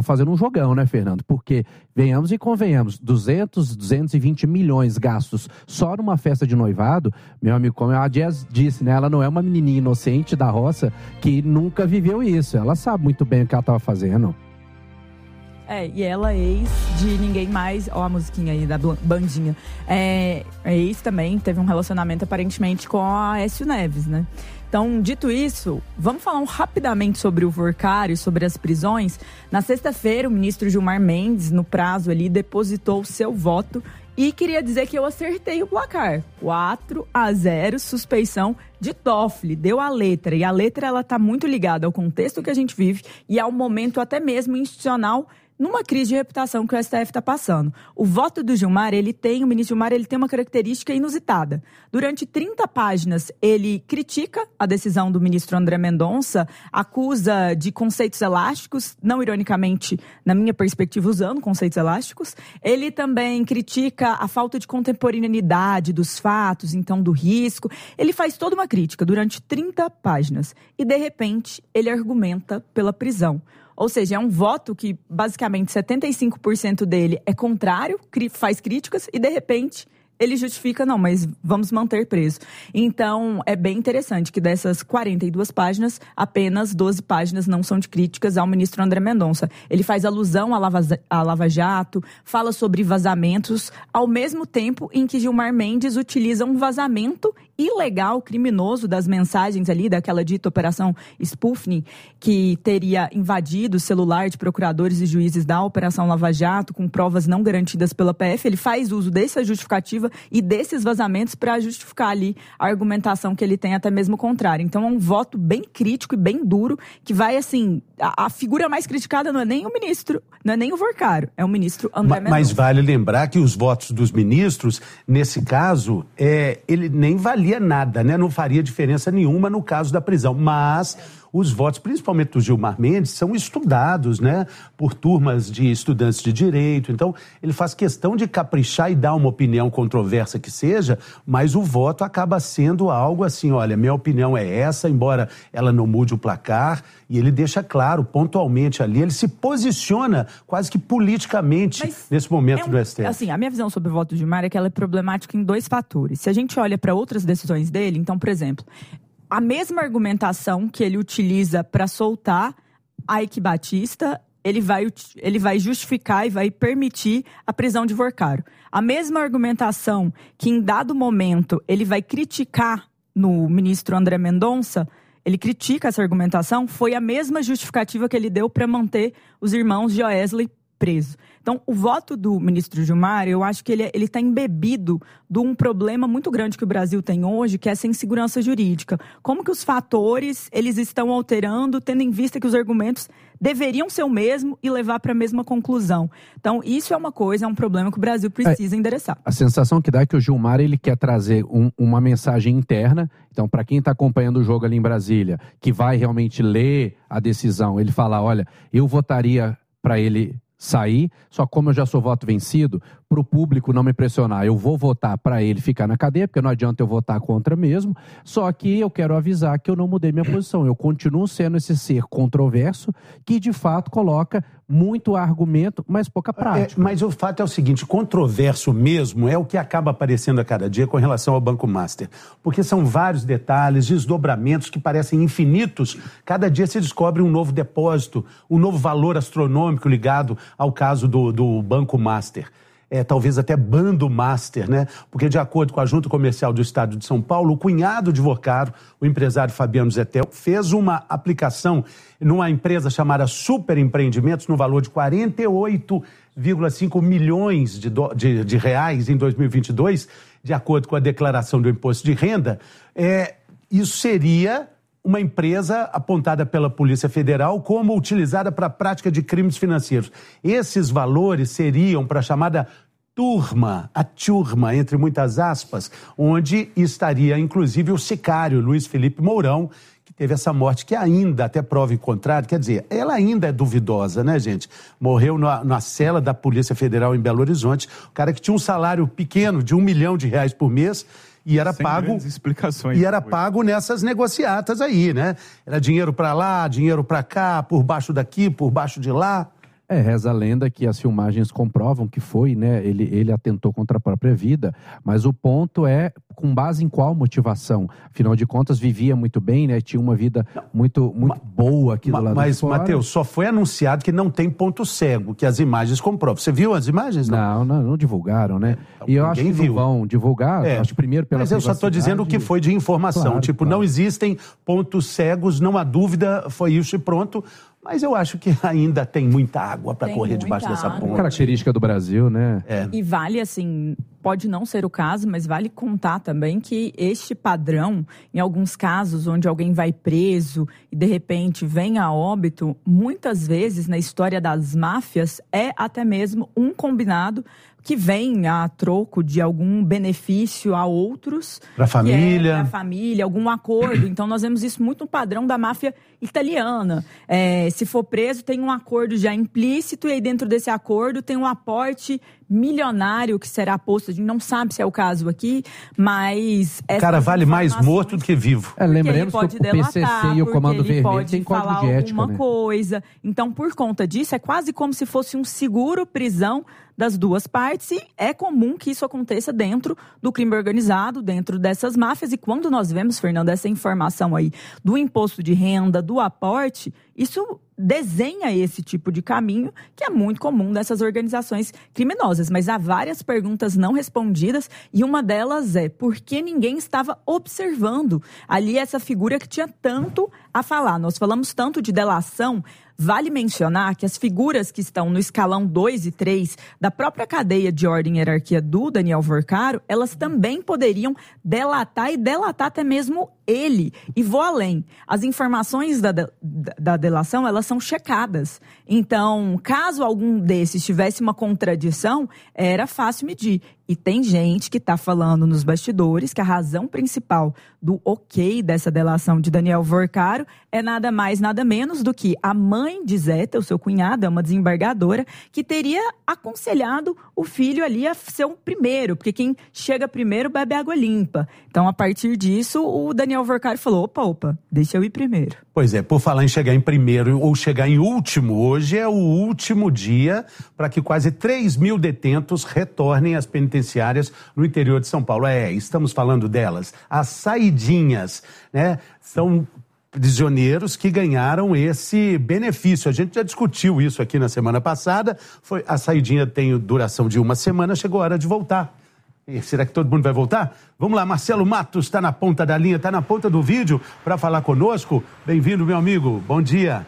fogão, né, Fernando? Porque, venhamos e convenhamos, duzentos, duzentos e vinte milhões gastos só numa festa de noivado, meu amigo, como a Jazz disse, né? Ela não é uma menininha inocente da roça que nunca viveu isso. Ela sabe muito bem o que ela estava fazendo. É, e ela é ex de ninguém mais, ó a musiquinha aí da bandinha, é, é ex também, teve um relacionamento aparentemente com a Aécio Neves, né? Então, dito isso, vamos falar um rapidamente sobre o Workário, sobre as prisões. Na sexta-feira, o ministro Gilmar Mendes, no prazo ali, depositou o seu voto e queria dizer que eu acertei o placar. quatro a zero, suspeição de Toffoli, deu a letra. E a letra, ela tá muito ligada ao contexto que a gente vive e ao momento até mesmo institucional numa crise de reputação que o S T F está passando. O voto do Gilmar, ele tem, o ministro Gilmar, ele tem uma característica inusitada. Durante trinta páginas, ele critica a decisão do ministro André Mendonça, acusa de conceitos elásticos, não ironicamente, na minha perspectiva, usando conceitos elásticos. Ele também critica a falta de contemporaneidade dos fatos, então do risco. Ele faz toda uma crítica durante trinta páginas e, de repente, ele argumenta pela prisão. Ou seja, é um voto que, basicamente, setenta e cinco por cento dele é contrário, faz críticas e, de repente, ele justifica, não, mas vamos manter preso. Então, é bem interessante que dessas quarenta e duas páginas, apenas doze páginas não são de críticas ao ministro André Mendonça. Ele faz alusão à Lava, à Lava Jato, fala sobre vazamentos, ao mesmo tempo em que Gilmar Mendes utiliza um vazamento ilegal, criminoso das mensagens ali, daquela dita Operação Spoofing, que teria invadido o celular de procuradores e juízes da Operação Lava Jato, com provas não garantidas pela P F. Ele faz uso dessa justificativa e desses vazamentos para justificar ali a argumentação que ele tem, até mesmo o contrário. Então é um voto bem crítico e bem duro, que vai assim, a, a figura mais criticada não é nem o ministro, não é nem o Workário, é o ministro André Mendonça. Mas vale lembrar que os votos dos ministros, nesse caso, é, ele nem valia nada, né? Não faria diferença nenhuma no caso da prisão, mas os votos, principalmente do Gilmar Mendes, são estudados, né, por turmas de estudantes de direito. Então, ele faz questão de caprichar e dar uma opinião controversa que seja, mas o voto acaba sendo algo assim, olha, minha opinião é essa, embora ela não mude o placar, e ele deixa claro, pontualmente ali, ele se posiciona quase que politicamente mas nesse momento é um, do S T F. Assim, a minha visão sobre o voto do Gilmar é que ela é problemática em dois fatores. Se a gente olha para outras decisões dele, então, por exemplo, a mesma argumentação que ele utiliza para soltar a Eike Batista, ele vai, ele vai justificar e vai permitir a prisão de Workário. A mesma argumentação que, em dado momento, ele vai criticar no ministro André Mendonça, ele critica essa argumentação, foi a mesma justificativa que ele deu para manter os irmãos Joesley presos. Então, o voto do ministro Gilmar, eu acho que ele está embebido de um problema muito grande que o Brasil tem hoje, que é essa insegurança jurídica. Como que os fatores, eles estão alterando, tendo em vista que os argumentos deveriam ser o mesmo e levar para a mesma conclusão. Então, isso é uma coisa, é um problema que o Brasil precisa é, endereçar. A sensação que dá é que o Gilmar, ele quer trazer um, uma mensagem interna. Então, para quem está acompanhando o jogo ali em Brasília, que vai realmente ler a decisão, ele fala, olha, eu votaria para ele sair, só como eu já sou voto vencido, para o público não me pressionar, eu vou votar para ele ficar na cadeia, porque não adianta eu votar contra mesmo, só que eu quero avisar que eu não mudei minha posição, eu continuo sendo esse ser controverso, que de fato coloca muito argumento, mas pouca prática. É, mas o fato é o seguinte, controverso mesmo é o que acaba aparecendo a cada dia com relação ao Banco Master, porque são vários detalhes, desdobramentos que parecem infinitos, cada dia se descobre um novo depósito, um novo valor astronômico ligado ao caso do, do Banco Master. É, talvez até Bando Master, né? Porque, de acordo com a Junta Comercial do Estado de São Paulo, o cunhado de Workário, o empresário Fabiano Zettel, fez uma aplicação numa empresa chamada Super Empreendimentos no valor de quarenta e oito vírgula cinco milhões de, do, de, de reais em dois mil e vinte e dois, de acordo com a declaração do Imposto de Renda. É, isso seria uma empresa apontada pela Polícia Federal como utilizada para a prática de crimes financeiros. Esses valores seriam para a chamada turma, a turma, entre muitas aspas, onde estaria inclusive o sicário Luiz Felipe Mourão, que teve essa morte que ainda, até prova em contrário, quer dizer, ela ainda é duvidosa, né, gente? Morreu na, na cela da Polícia Federal em Belo Horizonte, o cara que tinha um salário pequeno de um milhão de reais por mês, e era Sem pago explicações e era pago nessas negociatas aí, né? Era dinheiro para lá, dinheiro para cá, por baixo daqui, por baixo de lá. É, reza a lenda que as filmagens comprovam que foi, né? Ele, ele atentou contra a própria vida, mas o ponto é com base em qual motivação? Afinal de contas, vivia muito bem, né? Tinha uma vida muito, muito boa aqui do lado Mas, de fora. Matheus, só foi anunciado que não tem ponto cego, que as imagens comprovam. Você viu as imagens? Não, não, não, não divulgaram, né? Então, e eu acho que viu. não vão divulgar, É, acho primeiro pela mas eu só estou dizendo o que foi de informação. Claro, tipo, claro. não existem pontos cegos, não há dúvida, foi isso e pronto. Mas eu acho que ainda tem muita água para Tem correr muita debaixo dessa água. ponte. Característica do Brasil, né? É. E vale, assim, pode não ser o caso, mas vale contar também que este padrão, em alguns casos onde alguém vai preso e de repente vem a óbito, muitas vezes na história das máfias é até mesmo um combinado que vem a troco de algum benefício a outros. Pra família. Para a família, algum acordo. Então, nós vemos isso muito no padrão da máfia italiana. É, se for preso, tem um acordo já implícito e aí dentro desse acordo tem um aporte milionário que será posto. A gente não sabe se é o caso aqui, mas... O cara vale mais morto do que vivo. É, lembremos que o P C C e o Comando Vermelho têm código de ética, alguma né? coisa. Então, por conta disso, é quase como se fosse um seguro prisão das duas partes e é comum que isso aconteça dentro do crime organizado, dentro dessas máfias. E quando nós vemos, Fernando, essa informação aí do imposto de renda, do aporte, isso desenha esse tipo de caminho que é muito comum dessas organizações criminosas. Mas há várias perguntas não respondidas e uma delas é por que ninguém estava observando ali essa figura que tinha tanto a falar. Nós falamos tanto de delação. Vale mencionar que as figuras que estão no escalão dois e três da própria cadeia de ordem e hierarquia do Daniel Vorcaro, elas também poderiam delatar e delatar até mesmo ele. E vou além. As informações da, da, da delação, elas são checadas. Então, caso algum desses tivesse uma contradição, era fácil medir. E tem gente que está falando nos bastidores que a razão principal do ok dessa delação de Daniel Vorcaro é nada mais, nada menos do que a mãe de Zeta, o seu cunhado, é uma desembargadora, que teria aconselhado o filho ali a ser o primeiro, porque quem chega primeiro bebe água limpa. Então, a partir disso, o Daniel Vorcaro falou, opa, opa, deixa eu ir primeiro. Pois é, por falar em chegar em primeiro ou chegar em último, hoje é o último dia para que quase três mil detentos retornem às penitenciárias no interior de São Paulo. É, estamos falando delas, as saidinhas, né? São prisioneiros que ganharam esse benefício. A gente já discutiu isso aqui na semana passada. Foi, a saidinha tem duração de uma semana, chegou a hora de voltar. E será que todo mundo vai voltar? Vamos lá, Marcelo Matos está na ponta da linha, está na ponta do vídeo para falar conosco. Bem-vindo, meu amigo. Bom dia.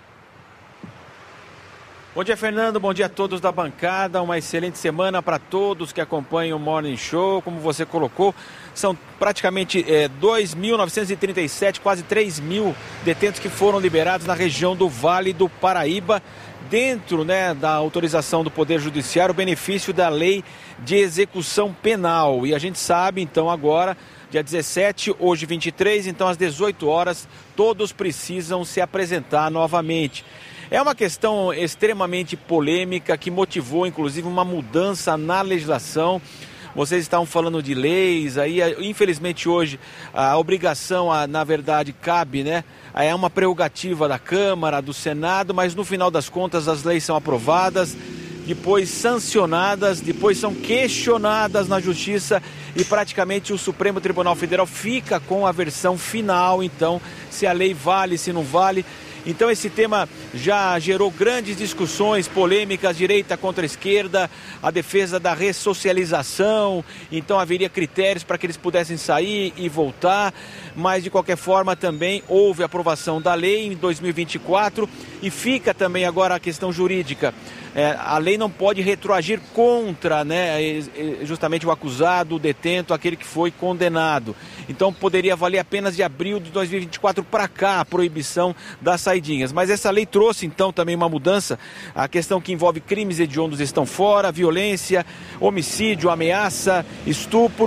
Bom dia, Fernando. Bom dia a todos da bancada. Uma excelente semana para todos que acompanham o Morning Show. Como você colocou, são praticamente é, dois mil novecentos e trinta e sete, quase três mil detentos que foram liberados na região do Vale do Paraíba, dentro, né, da autorização do Poder Judiciário, o benefício da lei de execução penal. E a gente sabe, então, agora, dia dezessete, hoje vinte e três, então às dezoito horas, todos precisam se apresentar novamente. É uma questão extremamente polêmica que motivou, inclusive, uma mudança na legislação. Vocês estavam falando de leis, aí infelizmente hoje a obrigação, a, na verdade, cabe, né? É uma prerrogativa da Câmara, do Senado, mas no final das contas as leis são aprovadas, depois sancionadas, depois são questionadas na Justiça e praticamente o Supremo Tribunal Federal fica com a versão final, então, se a lei vale, se não vale. Então esse tema já gerou grandes discussões, polêmicas, direita contra a esquerda, a defesa da ressocialização, então haveria critérios para que eles pudessem sair e voltar, mas de qualquer forma também houve aprovação da lei em dois mil e vinte e quatro e fica também agora a questão jurídica. É, a lei não pode retroagir contra, né, justamente o acusado, o detento, aquele que foi condenado. Então poderia valer apenas de abril de dois mil e vinte e quatro para cá a proibição das saidinhas. Mas essa lei trouxe então também uma mudança. A questão que envolve crimes hediondos estão fora, violência, homicídio, ameaça, estupro.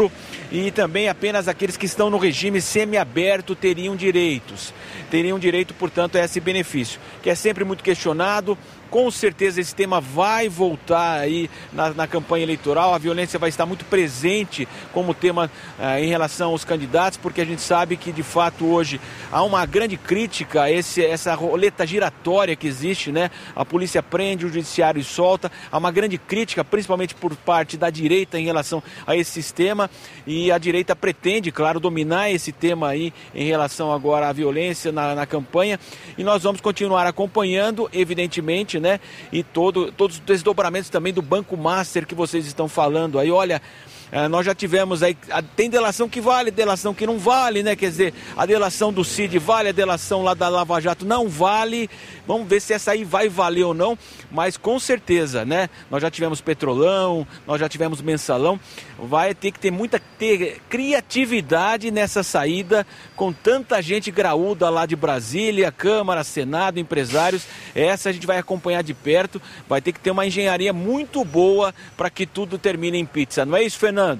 e também apenas aqueles que estão no regime semiaberto teriam direitos. Teriam direito, portanto, a esse benefício, que é sempre muito questionado. Com certeza esse tema vai voltar aí na, na campanha eleitoral, a violência vai estar muito presente como tema eh, em relação aos candidatos, porque a gente sabe que de fato hoje há uma grande crítica a esse, essa roleta giratória que existe, né? A polícia prende, o judiciário solta, há uma grande crítica, principalmente por parte da direita em relação a esse sistema, e a direita pretende, claro, dominar esse tema aí em relação agora à violência na, na campanha, e nós vamos continuar acompanhando, evidentemente, né? E todo, todos os desdobramentos também do Banco Master que vocês estão falando aí. Olha, nós já tivemos aí, tem delação que vale, delação que não vale, né? Quer dizer, a delação do Cid vale, a delação lá da Lava Jato não vale. Vamos ver se essa aí vai valer ou não, mas com certeza, né? Nós já tivemos Petrolão, nós já tivemos Mensalão. Vai ter que ter muita ter criatividade nessa saída, com tanta gente graúda lá de Brasília, Câmara, Senado, empresários. Essa a gente vai acompanhar de perto. Vai ter que ter uma engenharia muito boa para que tudo termine em pizza. Não é isso, Fernando?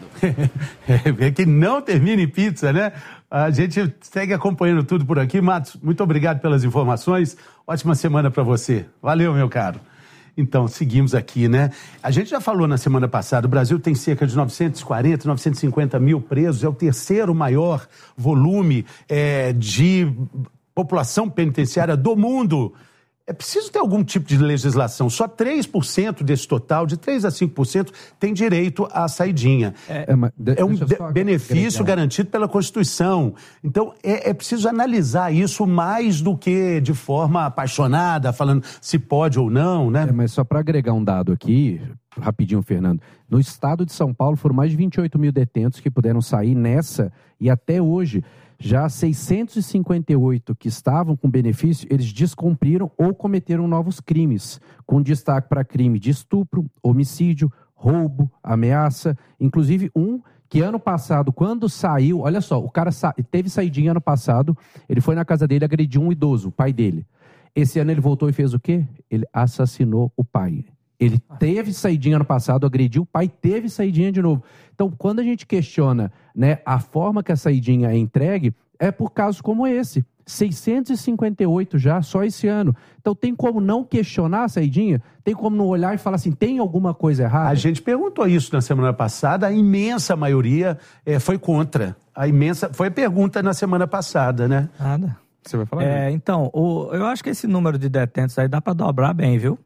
É que não termine em pizza, né? A gente segue acompanhando tudo por aqui. Matos, muito obrigado pelas informações. Ótima semana para você. Valeu, meu caro. Então, seguimos aqui, né? A gente já falou na semana passada, o Brasil tem cerca de novecentos e quarenta, novecentos e cinquenta mil presos, é o terceiro maior volume é, de população penitenciária do mundo. É preciso ter algum tipo de legislação. Só três por cento desse total, de três a cinco por cento, tem direito à saidinha. É, é, é um de, benefício agregar. garantido pela Constituição. Então, é, é preciso analisar isso mais do que de forma apaixonada, falando se pode ou não, né? É, mas só para agregar um dado aqui, rapidinho, Fernando. No estado de São Paulo, foram mais de vinte e oito mil detentos que puderam sair nessa, e até hoje... Já seiscentos e cinquenta e oito que estavam com benefício, eles descumpriram ou cometeram novos crimes, com destaque para crime de estupro, homicídio, roubo, ameaça, inclusive um que ano passado, quando saiu, olha só, o cara sa- teve saidinha ano passado, ele foi na casa dele, agrediu um idoso, o pai dele. Esse ano ele voltou e fez o quê? Ele assassinou o pai. Ele teve saidinha ano passado, agrediu o pai, teve saidinha de novo. Então, quando a gente questiona, né, a forma que a saidinha é entregue, é por casos como esse. seiscentos e cinquenta e oito já, só esse ano. Então, tem como não questionar a saidinha? Tem como não olhar e falar assim, tem alguma coisa errada? A gente perguntou isso na semana passada, a imensa maioria é, foi contra. A imensa, foi a pergunta na semana passada, né? Nada. Você vai falar? É, então, o, eu acho que esse número de detentos aí dá para dobrar bem, viu?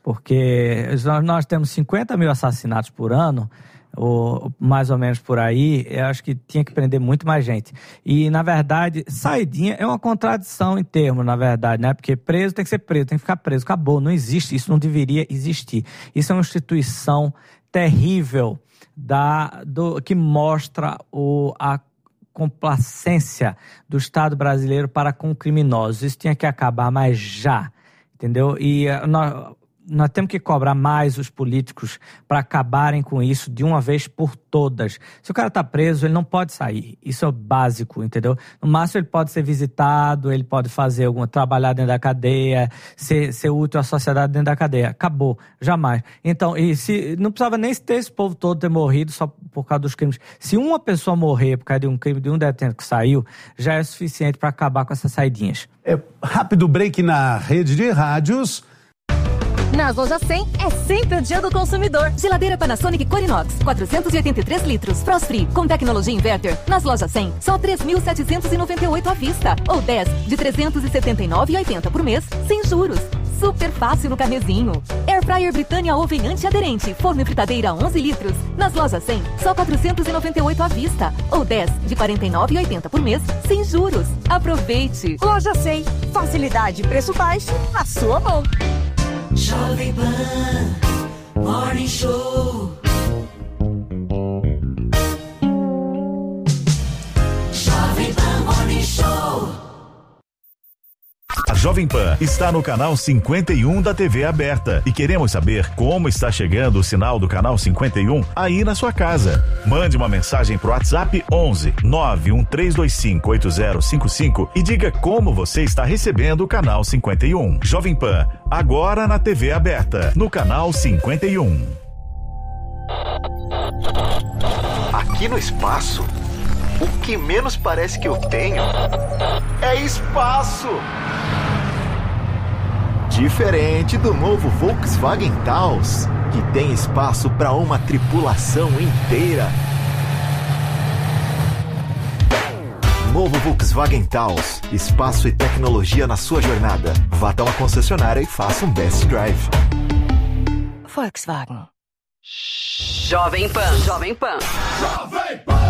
Porque nós temos cinquenta mil assassinatos por ano, ou mais ou menos por aí. Eu acho que tinha que prender muito mais gente. E, na verdade, saidinha é uma contradição em termos, na verdade, né? Porque preso tem que ser preso, tem que ficar preso. Acabou, não existe, isso não deveria existir. Isso é uma instituição terrível da, do, que mostra o, a complacência do Estado brasileiro para com criminosos. Isso tinha que acabar, mas já, entendeu? E nós... Nós temos que cobrar mais os políticos para acabarem com isso de uma vez por todas. Se o cara está preso, ele não pode sair. Isso é básico, entendeu? No máximo, ele pode ser visitado, ele pode fazer algum trabalhar dentro da cadeia, ser, ser útil à sociedade dentro da cadeia. Acabou. Jamais. Então, e se, não precisava nem ter esse povo todo ter morrido só por causa dos crimes. Se uma pessoa morrer por causa de um crime de um detento que saiu, já é suficiente para acabar com essas saidinhas. É, rápido break na rede de rádios. Nas Lojas cem é sempre o dia do consumidor. Geladeira Panasonic Corinox, quatrocentos e oitenta e três litros, Frost Free, com tecnologia inverter. Nas Lojas cem, só três mil setecentos e noventa e oito à vista. Ou dez de trezentos e setenta e nove reais e oitenta centavos por mês, sem juros. Super fácil no carnezinho. Air Fryer Britânia Oven antiaderente, forno e fritadeira onze litros. Nas Lojas cem, só quatrocentos e noventa e oito à vista. Ou dez de quarenta e nove reais e oitenta centavos por mês, sem juros. Aproveite. Loja cem, facilidade e preço baixo na sua mão. Jovem Pan Morning Show. Jovem Pan Morning Show. A Jovem Pan está no canal cinquenta e um da T V aberta e queremos saber como está chegando o sinal do canal cinquenta e um aí na sua casa. Mande uma mensagem pro WhatsApp onze nove um três dois cinco oito zero cinco cinco e diga como você está recebendo o canal cinquenta e um. Jovem Pan, agora na T V aberta, no canal cinquenta e um. Aqui no espaço, o que menos parece que eu tenho é espaço. Diferente do novo Volkswagen Taos, que tem espaço para uma tripulação inteira. Novo Volkswagen Taos, espaço e tecnologia na sua jornada. Vá até uma concessionária e faça um test drive. Volkswagen. Jovem Pan. Jovem Pan. Jovem Pan.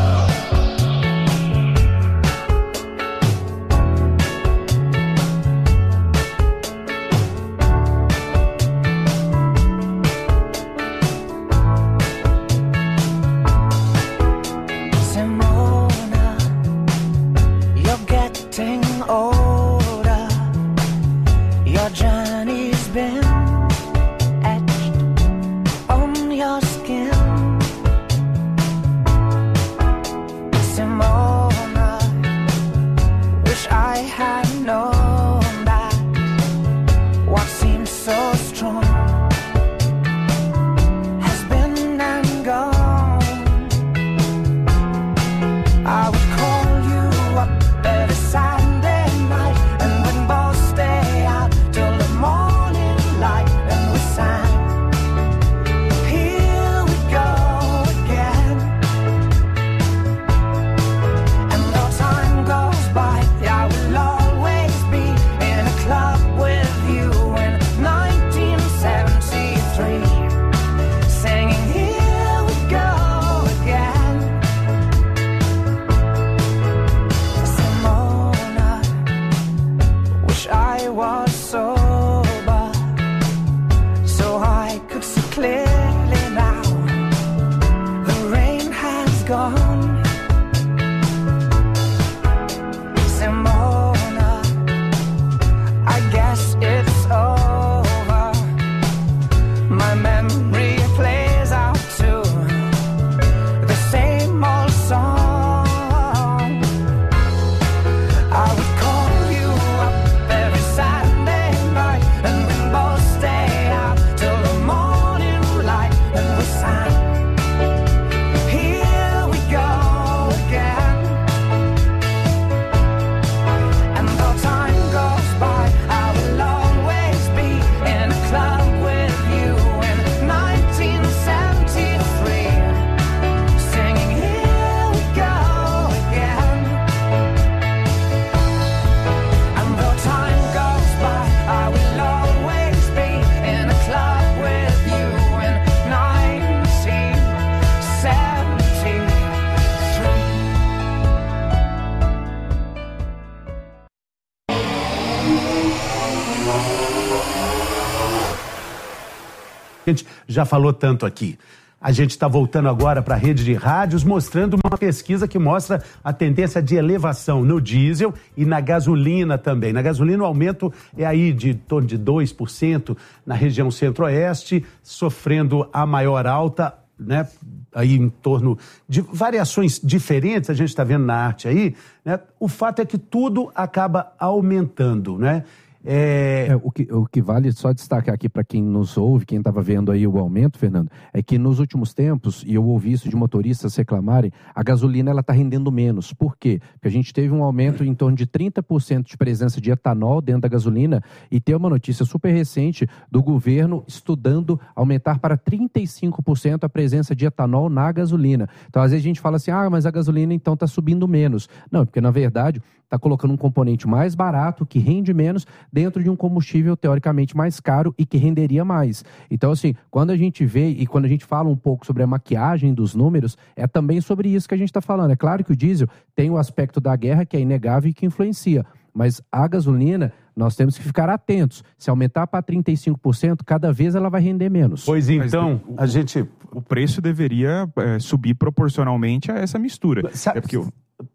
Older, your journey's been etched on your skin. Simona, wish I had known that what seems so strong has been and gone. I would call you up every Saturday night, and we'd both stay out till the morning light, and we sang, here we go again. And though time goes by, I will always be in a club with you in nineteen seventy-three, singing, here we go again. Simona, wish I was sober, so I could see clearly now. The rain has gone. Simona, I guess it's over. My memory plays out to the same old song. I would call you up every Saturday night, and we'd both stay out till the morning light, and we sang, here we go again. And though time goes by, I will always be in a club with you in nineteen seventy-three, singing, here we go again. And though time goes by, I will always be in a club with you in nineteen seventy-three. A gente já falou tanto aqui. A gente está voltando agora para a rede de rádios, mostrando uma pesquisa que mostra a tendência de elevação no diesel e na gasolina também. Na gasolina o aumento é aí de em torno de dois por cento na região centro-oeste, sofrendo a maior alta, né, aí em torno de variações diferentes, a gente está vendo na arte aí, né? O fato é que tudo acaba aumentando, né? É... É, o, que, o que vale só destacar aqui para quem nos ouve, quem estava vendo aí o aumento, Fernando, é que nos últimos tempos, e eu ouvi isso de motoristas reclamarem, a gasolina ela está rendendo menos. Por quê? Porque a gente teve um aumento em torno de trinta por cento de presença de etanol dentro da gasolina, e tem uma notícia super recente do governo estudando aumentar para trinta e cinco por cento a presença de etanol na gasolina. Então às vezes a gente fala assim, ah, mas a gasolina então está subindo menos. Não, porque na verdade está colocando um componente mais barato, que rende menos, dentro de um combustível teoricamente mais caro e que renderia mais. Então, assim, quando a gente vê e quando a gente fala um pouco sobre a maquiagem dos números, é também sobre isso que a gente está falando. É claro que o diesel tem o aspecto da guerra que é inegável e que influencia, mas a gasolina, nós temos que ficar atentos. Se aumentar para trinta e cinco por cento, cada vez ela vai render menos. Pois então, Mas, a gente... O preço deveria é, subir proporcionalmente a essa mistura. Sabe, é porque eu...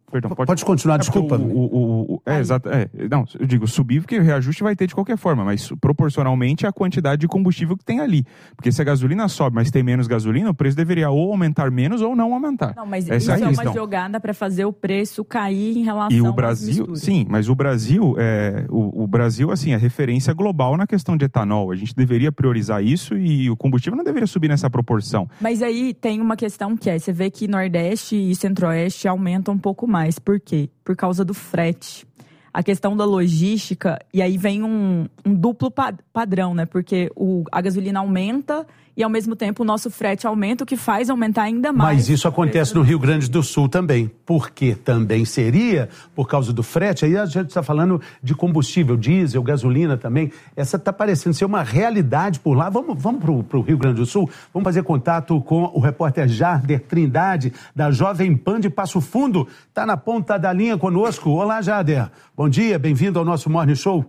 Perdão, pode, pode continuar, é desculpa. O, o, o, é, exato. É, não, eu digo subir porque o reajuste vai ter de qualquer forma, mas proporcionalmente à quantidade de combustível que tem ali. Porque se a gasolina sobe, mas tem menos gasolina, o preço deveria ou aumentar menos ou não aumentar. Não, mas Essa isso é, é uma jogada para fazer o preço cair em relação e o às Brasil, misturas. sim, mas o Brasil, é, o, o Brasil, assim, é referência global na questão de etanol. A gente deveria priorizar isso e o combustível não deveria subir nessa proporção. Mas aí tem uma questão que é, você vê que Nordeste e Centro-Oeste aumentam um pouco mais. Por quê? Por causa do frete. A questão da logística, e aí vem um, um duplo pa- padrão, né? Porque o, a gasolina aumenta e, ao mesmo tempo, o nosso frete aumenta, o que faz aumentar ainda mais. Mas isso acontece no Rio Grande do Sul também. Por que também seria? Por causa do frete? Aí a gente está falando de combustível, diesel, gasolina também. Essa está parecendo ser uma realidade por lá. Vamos, vamos para o Rio Grande do Sul? Vamos fazer contato com o repórter Jader Trindade, da Jovem Pan de Passo Fundo. Está na ponta da linha conosco. Olá, Jader. Bom dia, bem-vindo ao nosso Morning Show.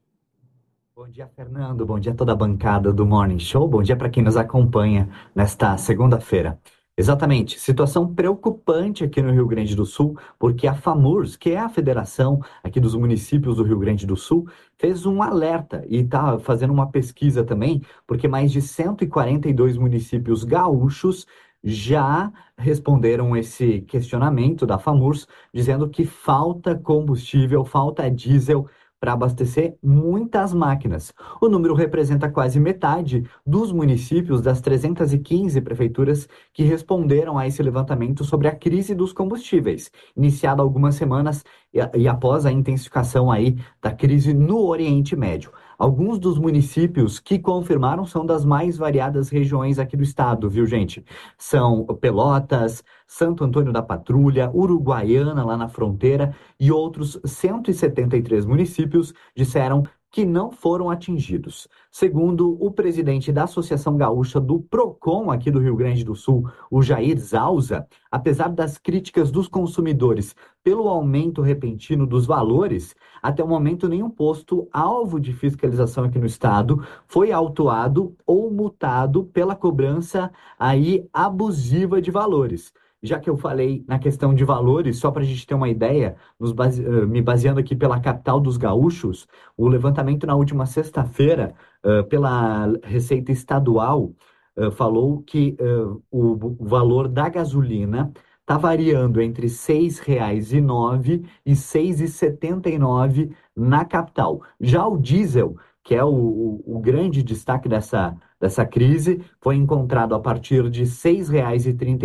Bom dia, Fernando. Bom dia a toda a bancada do Morning Show. Bom dia para quem nos acompanha nesta segunda-feira. Exatamente, situação preocupante aqui no Rio Grande do Sul, porque a FAMURS, que é a federação aqui dos municípios do Rio Grande do Sul, fez um alerta e está fazendo uma pesquisa também, porque mais de cento e quarenta e dois municípios gaúchos já responderam esse questionamento da FAMURS, dizendo que falta combustível, falta diesel para abastecer muitas máquinas. O número representa quase metade dos municípios das trezentas e quinze prefeituras que responderam a esse levantamento sobre a crise dos combustíveis, iniciada há algumas semanas e, e após a intensificação aí da crise no Oriente Médio. Alguns dos municípios que confirmaram são das mais variadas regiões aqui do estado, viu, gente? São Pelotas, Santo Antônio da Patrulha, Uruguaiana, lá na fronteira, e outros cento e setenta e três municípios disseram que não foram atingidos. Segundo o presidente da Associação Gaúcha do PROCON aqui do Rio Grande do Sul, o Jair Zausa, apesar das críticas dos consumidores pelo aumento repentino dos valores, até o momento nenhum posto alvo de fiscalização aqui no estado foi autuado ou multado pela cobrança aí abusiva de valores. Já que eu falei na questão de valores, só para a gente ter uma ideia, nos base... me baseando aqui pela capital dos gaúchos, o levantamento na última sexta-feira, uh, pela Receita Estadual, uh, falou que uh, o valor da gasolina está variando entre seis reais e nove reais e seis reais e setenta e nove centavos na capital. Já o diesel, que é o, o, o grande destaque dessa, dessa crise, foi encontrado a partir de seis reais e trinta